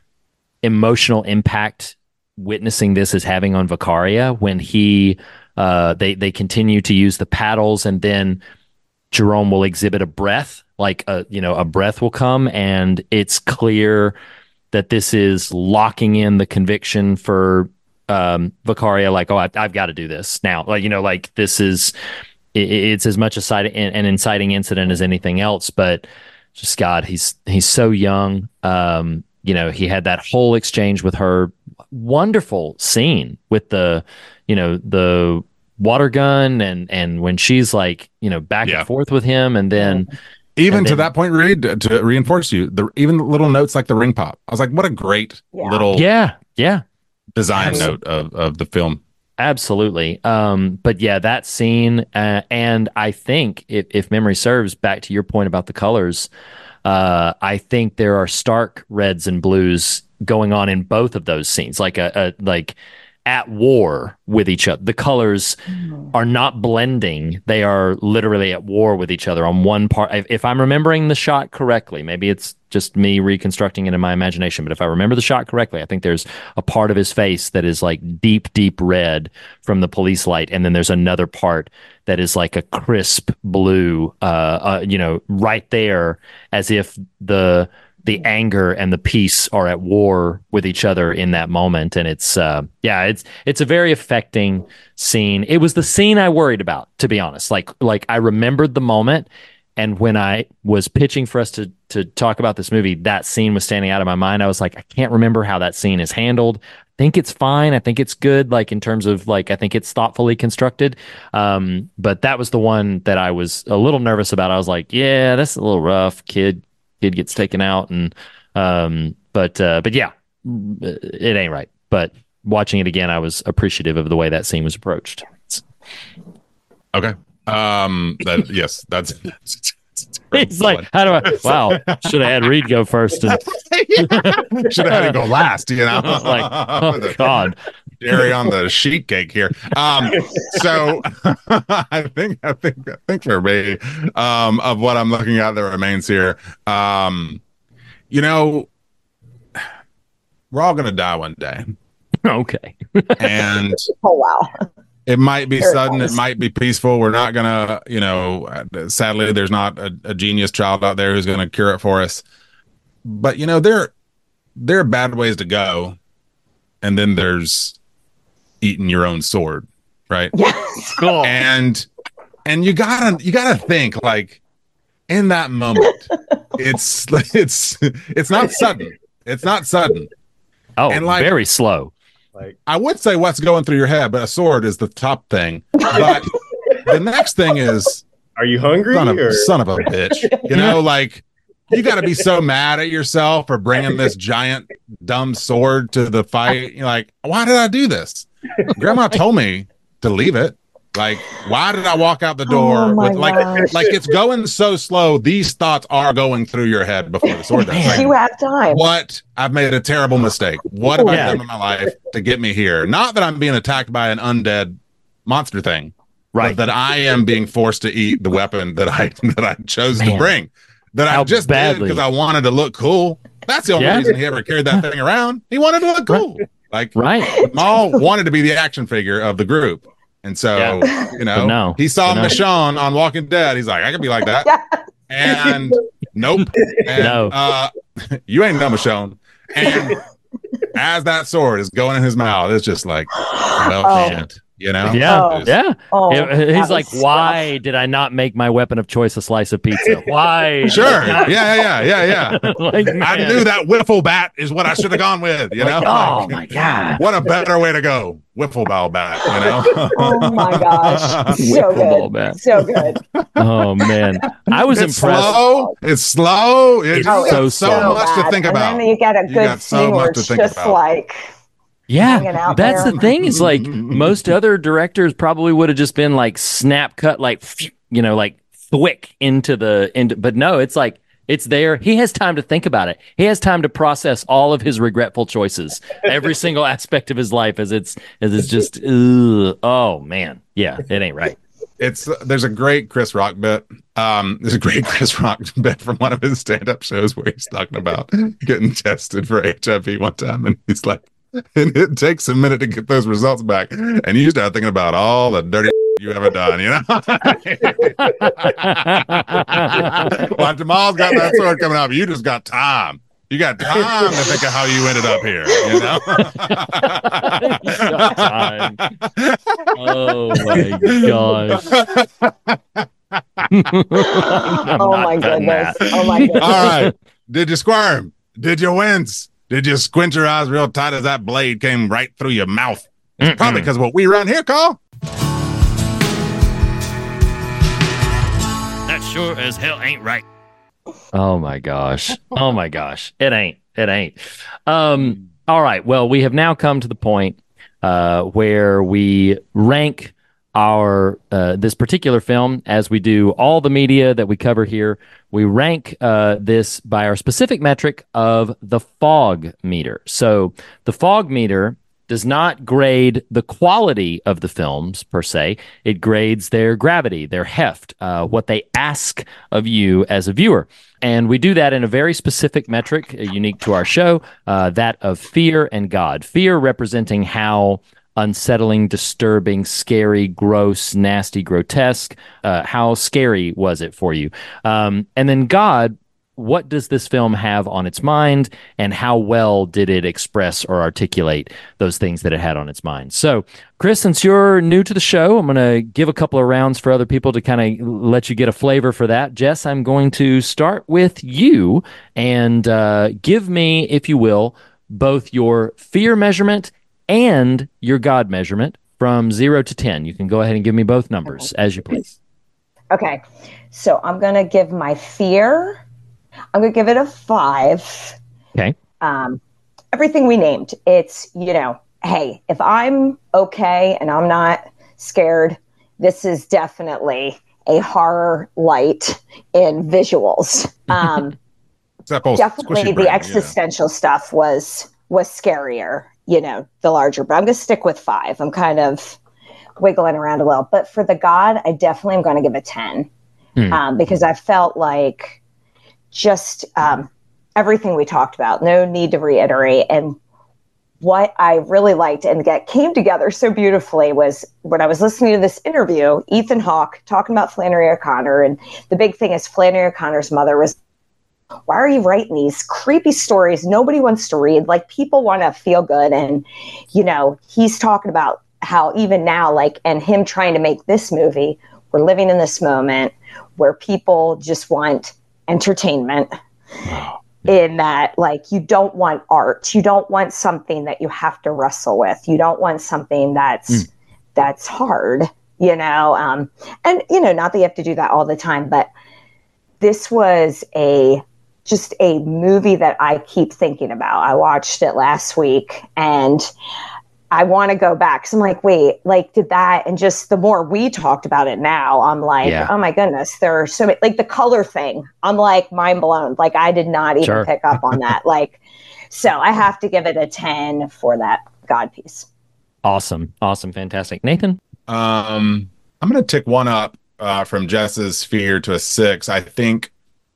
emotional impact witnessing this is having on Vicaria when he uh, they they continue to use the paddles, and then Jerome will exhibit a breath, like a you know a breath will come, and it's clear that this is locking in the conviction for um, Vicaria. Like, oh, I, I've got to do this now. Like, you know, like this is it, it's as much a side, an inciting incident as anything else. But just God, he's he's so young. Um, you know, he had that whole exchange with her. Wonderful scene with the, you know, the water gun, and and when she's like, you know, back Yeah. and forth with him, and then. Even And to then- that point, Reed, to, to reinforce you, the even little notes like the ring pop. I was like, what a great Yeah. little Yeah, yeah. design Absolutely. note of, of the film. Absolutely. Um, but yeah, that scene, uh, and I think if, if memory serves, back to your point about the colors, uh, I think there are stark reds and blues going on in both of those scenes, like a, a like at war with each other. The colors are not blending; they are literally at war with each other on one part. If, if I'm remembering the shot correctly, maybe it's just me reconstructing it in my imagination, but if I remember the shot correctly, I think there's a part of his face that is like deep, deep red from the police light, and then there's another part that is like a crisp blue, uh, uh you know, right there, as if the the anger and the peace are at war with each other in that moment. And it's uh yeah it's it's a very affecting scene. It was the scene I worried about, to be honest. Like like I remembered the moment, and when I was pitching for us to to talk about this movie, that scene was standing out of my mind. I was like, I can't remember how that scene is handled. I think it's fine. I think it's good, like in terms of like I think it's thoughtfully constructed. Um but that was the one that I was a little nervous about. I was like, yeah, that's a little rough. Kid kid gets taken out, and um but uh but yeah, it ain't right. But watching it again, I was appreciative of the way that scene was approached. Okay. Um. That yes. That's. that's He's like, how do I? Wow, should have had Reed go first. And should have had it go last. You know. like, oh God, Dairy on the sheet cake here. Um, so I think I think I think for me, um, of what I'm looking at that remains here, um, you know, we're all gonna die one day, okay. and Oh wow. it might be Very sudden, nice. it might be peaceful. We're not gonna, you know, sadly, there's not a, a genius child out there who's gonna cure it for us. But you know, there there are bad ways to go, and then there's eating your own sword, right? Yes. Cool. and and you gotta you gotta think like in that moment it's it's it's not sudden it's not sudden Oh, and like- very slow. Like, I would say what's going through your head, but a sword is the top thing. But the next thing is are you hungry? son of, or? son of a bitch, you know, like you got to be so mad at yourself for bringing this giant dumb sword to the fight. You're like, why did I do this? Grandma told me to leave it. Like, why did I walk out the door Oh my with like, gosh. like it's going so slow? These thoughts are going through your head before the sword does. Like, You have time. what? I've made a terrible mistake. What have Yeah. I done in my life to get me here? Not that I'm being attacked by an undead monster thing, Right. but that I am being forced to eat the weapon that I that I chose to Man. bring. That I How just badly. did because I wanted to look cool. That's the only Yeah. reason he ever carried that thing around. He wanted to look cool. Like Right. Maul wanted to be the action figure of the group. And so, you know, But no. he saw But no. Michonne on Walking Dead. He's like, I could be like that. And nope. And, No. uh, you ain't no Michonne. And as that sword is going in his mouth, it's just like, well, Oh. shit, you know? Yeah. Oh. Yeah. Oh, It- that he's was like, why did I not make my weapon of choice a slice of pizza? Why? Sure. Yeah, yeah, yeah, yeah, yeah. like, I man. knew that wiffle bat is what I should have gone with, you know? Oh Like, my God. what a better way to go. Wiffle ball bat, you know? Oh my gosh. So Wiffle ball good. bat. So good. Oh man. I was It's impressed. slow. It's slow. It's, It's you got so so, slow. much to bad. think and about. then you get a You good got so scene where much to it's think just about. like Yeah, hanging out that's there. the thing. Is like most other directors probably would have just been like snap cut, like you know, like thwick into the into. But no, it's like It's there. He has time to think about it. He has time to process all of his regretful choices, every single aspect of his life as it's as it's just, ugh, oh man, yeah, it ain't right. It's there's a great Chris Rock bit. Um, there's a great Chris Rock bit from one of his stand-up shows where he's talking about getting tested for H I V one time, and he's like, and it takes a minute to get those results back, and you start thinking about all the dirty you ever done, you know. While Jamal's got that sword coming up, you just got time. You got time to think of how you ended up here, you know? You got time. Oh my gosh. Oh my goodness. Oh my goodness. All right. Did you squirm? Did you wince? Did you squint your eyes real tight as that blade came right through your mouth? It's Mm-mm. probably because what we run here call. That sure as hell ain't right. Oh my gosh. Oh my gosh. It ain't. It ain't. Um, all right. Well, we have now come to the point uh, where we rank our uh, this particular film, as we do all the media that we cover here. We rank uh, this by our specific metric of the fog meter. So the fog meter does not grade the quality of the films per se. It grades their gravity, their heft, uh, what they ask of you as a viewer. And we do that in a very specific metric, uh, unique to our show, uh, that of fear and God. Fear representing how unsettling, disturbing, scary, gross, nasty, grotesque, uh, how scary was it for you? Um, and then God, what does this film have on its mind, and how well did it express or articulate those things that it had on its mind? So, Chris, since you're new to the show, I'm going to give a couple of rounds for other people to kind of let you get a flavor for that. Jess, I'm going to start with you and uh, give me, if you will, both your fear measurement and your God measurement from zero to ten. You can go ahead and give me both numbers as you please. Okay. So I'm going to give my fear, I'm going to give it a five. Okay. Um, everything we named, it's, you know, hey, if I'm okay and I'm not scared, this is definitely a horror light in visuals. Um, definitely the brain, existential yeah. stuff was was scarier, you know, the larger. But I'm going to stick with five. I'm kind of wiggling around a little. But for the God, I definitely am going to give a ten hmm. um, because I felt like just um, everything we talked about, no need to reiterate. And what I really liked and that came together so beautifully was when I was listening to this interview, Ethan Hawke talking about Flannery O'Connor. And the big thing is Flannery O'Connor's mother was, why are you writing these creepy stories nobody wants to read? Like, people want to feel good. And, you know, he's talking about how even now, like, and him trying to make this movie, we're living in this moment where people just want entertainment. Wow. In that, like, you don't want art. You don't want something that you have to wrestle with. You don't want something that's mm. that's hard, you know. Um, and, you know, not that you have to do that all the time, but this was a just a movie that I keep thinking about. I watched it last week and I want to go back. So I'm like, wait, like, did that? And just the more we talked about it now, I'm like, yeah. oh my goodness, there are so many, like the color thing. I'm like mind blown. Like, I did not even sure. pick up on that. Like, so I have to give it a ten for that God piece. Awesome. Awesome. Fantastic. Nathan? Um, I'm going to tick one up uh, from Jess's fear to a six. I think,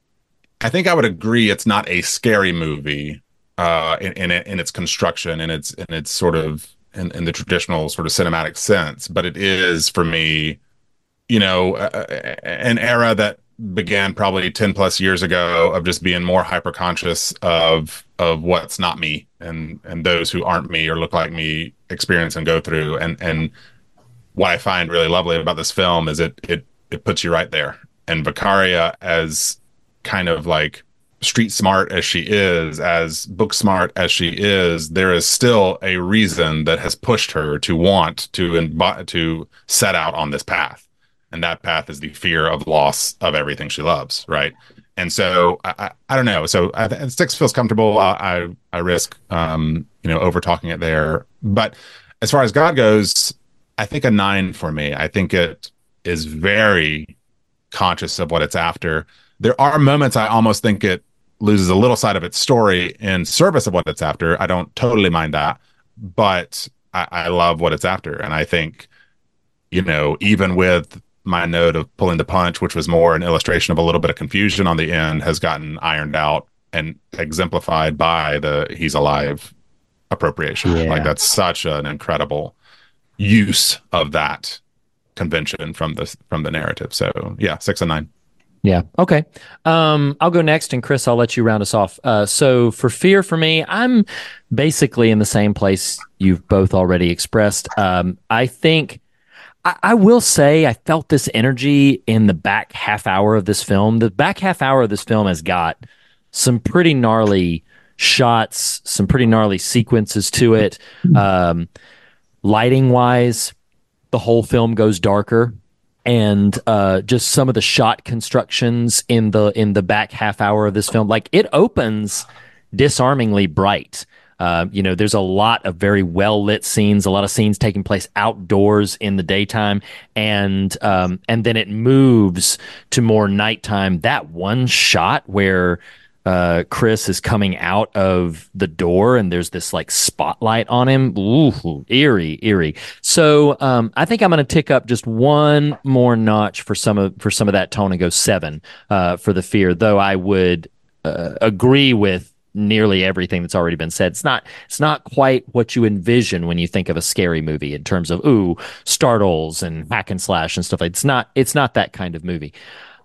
I think I would agree. It's not a scary movie uh, in, in, in its construction and its, in its sort of, In, in the traditional sort of cinematic sense, but it is for me, you know, uh, an era that began probably ten plus years ago of just being more hyper conscious of of what's not me and and those who aren't me or look like me experience and go through. And and what I find really lovely about this film is it it it puts you right there. And Vicariah, as kind of like street smart as she is, as book smart as she is, there is still a reason that has pushed her to want to imbi- to set out on this path, and that path is the fear of loss of everything she loves, right? And so I, I, I don't know. So I, six feels comfortable. I I, I risk um, you know over talking it there, but as far as God goes, I think a nine for me. I think it is very conscious of what it's after. there are moments I almost think it loses a little side of its story in service of what it's after. I don't totally mind that, but I, I love what it's after. And I think, you know, even with my note of pulling the punch, which was more an illustration of a little bit of confusion on the end, has gotten ironed out and exemplified by the he's alive appropriation. Yeah. Like that's such an incredible use of that convention from the from the narrative. So yeah, six and nine. Yeah. Okay. Um, I'll go next, and Chris, I'll let you round us off. Uh, so for Fear, for me, I'm basically in the same place you've both already expressed. Um, I think I, I will say I felt this energy in the back half hour of this film. The back half hour of this film has got some pretty gnarly shots, some pretty gnarly sequences to it. Um, lighting wise, the whole film goes darker. And uh, just some of the shot constructions in the in the back half hour of this film, like it opens disarmingly bright. Uh, you know, there's a lot of very well lit scenes, a lot of scenes taking place outdoors in the daytime, and um, and then it moves to more nighttime. That one shot where uh, Chris is coming out of the door and there's this like spotlight on him. Ooh, eerie, eerie. So um, I think I'm going to tick up just one more notch for some of for some of that tone and go seven uh, for the Fear. Though I would uh, agree with nearly everything that's already been said. It's not it's not quite what you envision when you think of a scary movie in terms of ooh startles and hack and slash and stuff like. It's not it's not that kind of movie.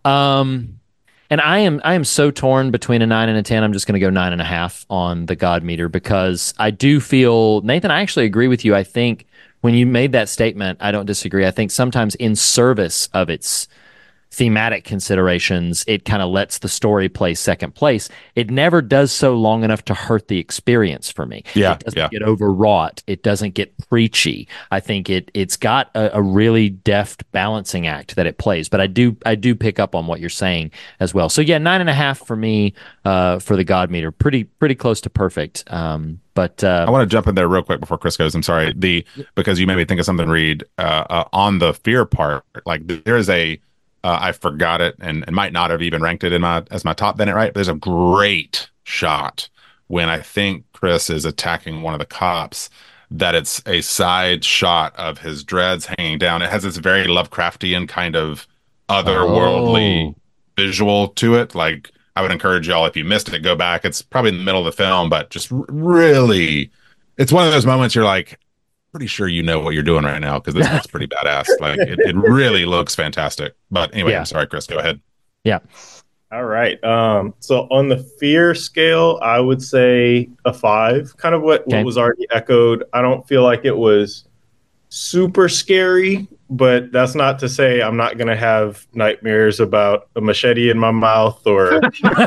Um, And I am I am so torn between a nine and a ten. I'm just going to go nine and a half on the God meter because I do feel, Nathan, I actually agree with you. I think when you made that statement, I don't disagree. I think sometimes in service of its thematic considerations, it kind of lets the story play second place. It never does so long enough to hurt the experience for me. Yeah, it doesn't yeah. get overwrought. It doesn't get preachy. I think it it's got a, a really deft balancing act that it plays. But I do I do pick up on what you're saying as well. So yeah, nine and a half for me uh, for the God meter. Pretty pretty close to perfect. Um, but uh, I want to jump in there real quick before Chris goes. I'm sorry, the because you made me think of something. Reed uh, uh, on the Fear part, like there is a. Uh, I forgot it and, and might not have even ranked it in my as my top Bennett, right? But there's a great shot when I think Chris is attacking one of the cops that it's a side shot of his dreads hanging down. It has this very Lovecraftian kind of otherworldly Oh. visual to it. Like I would encourage y'all, if you missed it, go back. It's probably in the middle of the film, but just r- really, it's one of those moments you're like, pretty sure you know what you're doing right now because this looks pretty badass. Like it, it really looks fantastic. But anyway, Yeah. I'm sorry, Chris, go ahead. yeah. All right. Um, so on the Fear scale, I would say a five, kind of what, Okay. what was already echoed. I don't feel like it was super scary, but that's not to say I'm not going to have nightmares about a machete in my mouth or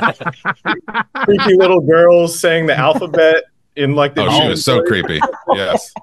creepy little girls saying the alphabet in like the Oh, she was so creepy. Yes.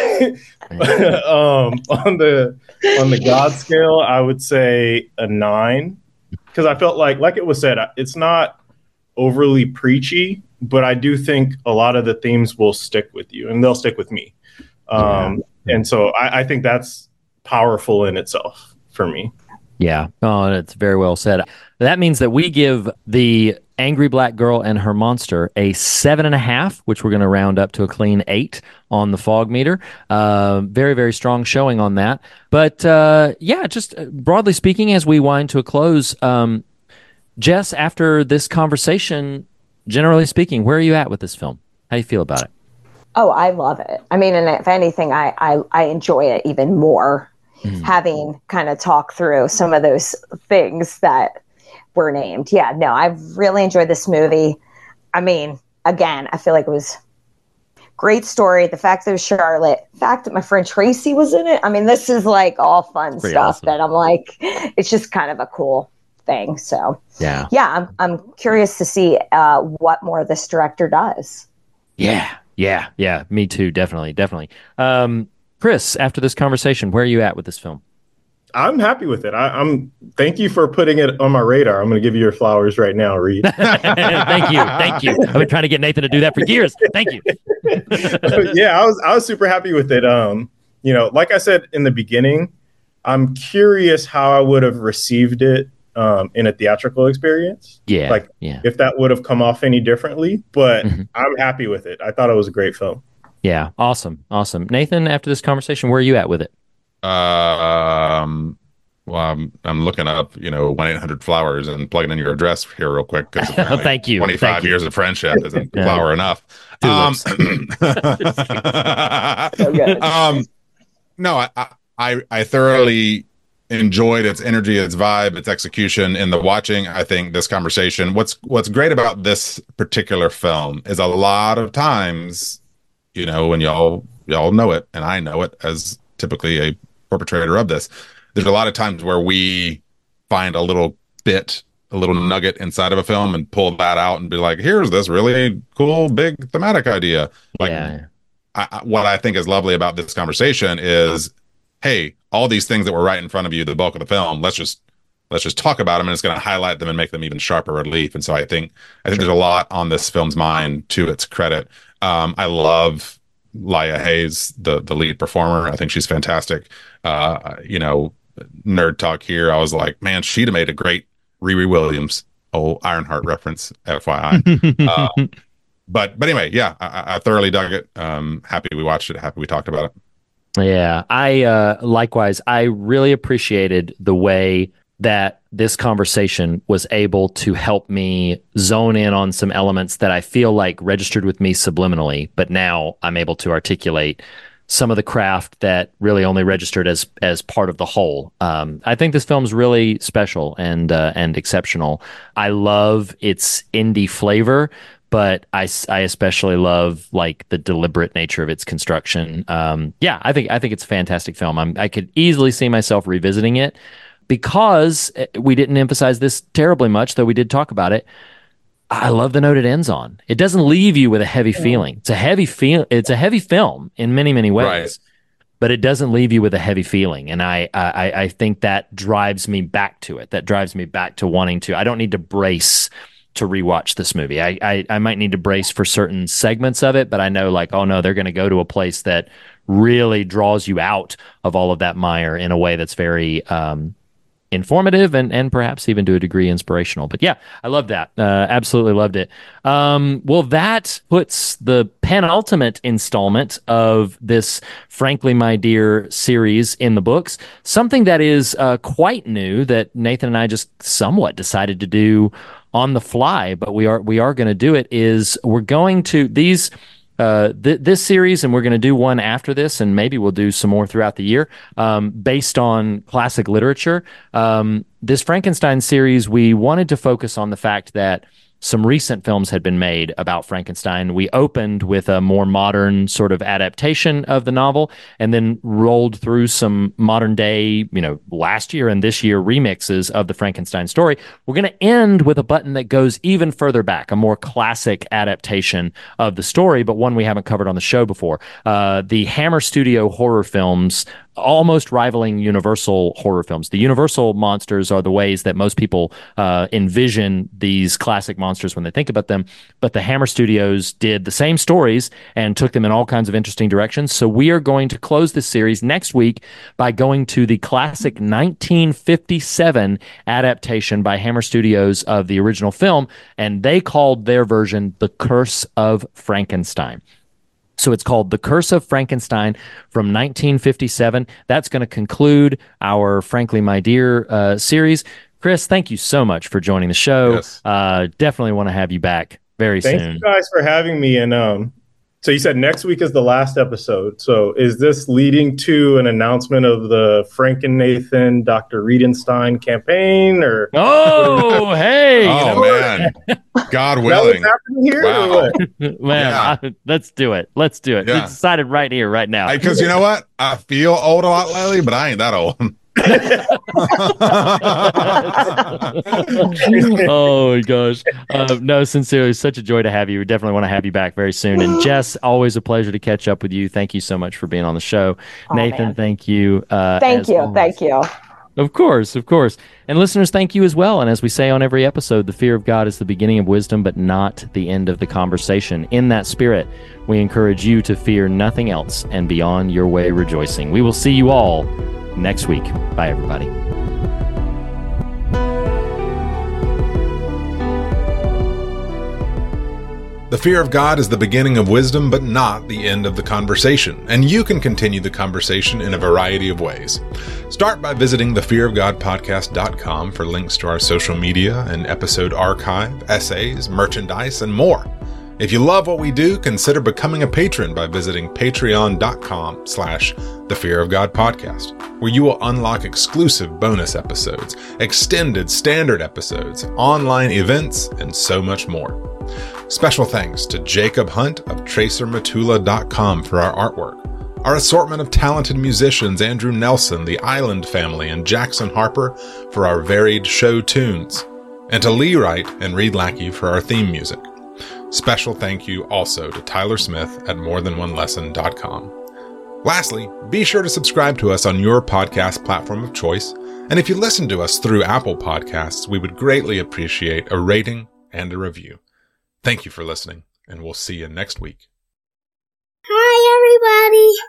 um, on the on the God scale, I would say a nine because I felt like, like it was said, it's not overly preachy, but I do think a lot of the themes will stick with you, and they'll stick with me. Um, and so I, I think that's powerful in itself for me. Yeah. Oh, that's very well said. That means that we give the Angry Black Girl and Her Monster a seven and a half, which we're going to round up to a clean eight on the fog meter. Uh, very, very strong showing on that. But uh, yeah, just uh, broadly speaking, as we wind to a close, um, Jess, after this conversation, generally speaking, where are you at with this film? How do you feel about it? Oh, I love it. I mean, and if anything, I I, I enjoy it even more, mm. having kind of talked through some of those things that were named. Yeah, no, I've really enjoyed this movie. I mean, again, I feel like it was great story. The fact that it was Charlotte, the fact that my friend Tracy was in it. I mean, this is like all fun Pretty stuff awesome. that I'm like, it's just kind of a cool thing. So Yeah. yeah, I'm I'm curious to see uh, what more this director does. Yeah. Yeah. Yeah. Me too. Definitely. Definitely. Um, Chris, after this conversation, where are you at with this film? I'm happy with it. I, I'm. Thank you for putting it on my radar. I'm going to give you your flowers right now, Reed. Thank you. Thank you. I've been trying to get Nathan to do that for years. Thank you. Yeah, I was. I was super happy with it. Um, you know, like I said in the beginning, I'm curious how I would have received it um, in a theatrical experience. Yeah. Like yeah. if that would have come off any differently, but Mm-hmm. I'm happy with it. I thought it was a great film. Yeah. Awesome. Awesome. Nathan, after this conversation, where are you at with it? Uh, um, well, I'm, I'm looking up, you know, one eight hundred flowers and plugging in your address here real quick. Because Thank you. twenty-five Thank you. years of friendship isn't Yeah. flower enough. Two Um, So good. um, no, I, I, I thoroughly enjoyed its energy, its vibe, its execution in the watching. I think this conversation, what's, what's great about this particular film is a lot of times, you know, and y'all, y'all know it, and I know it as typically a perpetrator of this. There's a lot of times where we find a little bit, a little nugget inside of a film and pull that out and be like, here's this really cool, big thematic idea. Like, Yeah. I, I- what I think is lovely about this conversation is, hey, all these things that were right in front of you, the bulk of the film, let's just let's just talk about them, and it's going to highlight them and make them even sharper relief. And so I think I think there's a lot on this film's mind to its credit. Um, I love Laia Hayes, the the lead performer. I think she's fantastic. Uh, you know, nerd talk here. I was like, man, she'd have made a great Riri Williams. Oh, Ironheart reference, F Y I. uh, but but anyway, yeah, I, I thoroughly dug it. Um, happy we watched it. Happy we talked about it. Yeah, I uh, likewise, I really appreciated the way that this conversation was able to help me zone in on some elements that I feel like registered with me subliminally, but now I'm able to articulate some of the craft that really only registered as as part of the whole. Um, I think this film's really special and uh, and exceptional. I love its indie flavor, but I, I especially love like the deliberate nature of its construction. Um, yeah, I think I think it's a fantastic film. I'm, I could easily see myself revisiting it because we didn't emphasize this terribly much, though we did talk about it. I love the note it ends on. It doesn't leave you with a heavy feeling. It's a heavy feel. It's a heavy film in many many ways. Right. But it doesn't leave you with a heavy feeling, and I, I I think that drives me back to it. That drives me back to wanting to. I don't need to brace to rewatch this movie. I, I I might need to brace for certain segments of it, but I know like, oh no, they're going to go to a place that really draws you out of all of that mire in a way that's very um, informative and and perhaps even to a degree inspirational. But yeah, I love that. Uh, absolutely loved it. Um, well, that puts the penultimate installment of this Frankly My Dear series in the books. Something that is uh, quite new that Nathan and I just somewhat decided to do on the fly, but we are we are going to do it. Is we're going to these. Uh, th- this series, and we're going to do one after this, and maybe we'll do some more throughout the year, um, based on classic literature. Um, this Frankenstein series, we wanted to focus on the fact that some recent films had been made about Frankenstein. We opened with a more modern sort of adaptation of the novel, and then rolled through some modern day, you know, last year and this year remixes of the Frankenstein story. We're going to end with a button that goes even further back, a more classic adaptation of the story, but one we haven't covered on the show before. Uh, the Hammer Studio horror films, almost rivaling Universal horror films. The Universal monsters are the ways that most people uh, envision these classic monsters when they think about them, but the Hammer Studios did the same stories and took them in all kinds of interesting directions. So we are going to close this series next week by going to the classic nineteen fifty-seven adaptation by Hammer Studios of the original film, and they called their version The Curse of Frankenstein. So it's called The Curse of Frankenstein from nineteen fifty-seven. That's going to conclude our Frankly My Dear uh, series. Chris, thank you so much for joining the show. Yes. Uh, definitely want to have you back very Thank soon. you guys for having me. And um, so you said next week is the last episode. So is this leading to an announcement of the Frank and Nathan, Doctor Riedenstein campaign, or Oh, hey. Oh man, God is that what's willing. happening here? Wow. Or what? Man, Yeah. I- let's do it. Let's do it. We Yeah. decided right here, right now. Because you know what? I feel old a lot lately, but I ain't that old. Oh my gosh. Uh, no, sincerely, such a joy to have you. We definitely want to have you back very soon. And Jess, always a pleasure to catch up with you. Thank you so much for being on the show. Oh, Nathan, man. thank you. Uh, Thank as you. always. Thank you. Of course, of course. And listeners, thank you as well. And as we say on every episode, the fear of God is the beginning of wisdom, but not the end of the conversation. In that spirit, we encourage you to fear nothing else and be on your way rejoicing. We will see you all next week. Bye, everybody. The fear of God is the beginning of wisdom, but not the end of the conversation, and you can continue the conversation in a variety of ways. Start by visiting the fear of god podcast dot com for links to our social media and episode archive, essays, merchandise, and more. If you love what we do, consider becoming a patron by visiting patreon.com slash the Fear of God podcast, where you will unlock exclusive bonus episodes, extended standard episodes, online events, and so much more. Special thanks to Jacob Hunt of tracer matula dot com for our artwork. Our assortment of talented musicians, Andrew Nelson, the Island Family, and Jackson Harper for our varied show tunes. And to Lee Wright and Reed Lackey for our theme music. Special thank you also to Tyler Smith at more than one lesson dot com. Lastly, be sure to subscribe to us on your podcast platform of choice, and if you listen to us through Apple Podcasts, we would greatly appreciate a rating and a review. Thank you for listening, and we'll see you next week. Hi, everybody.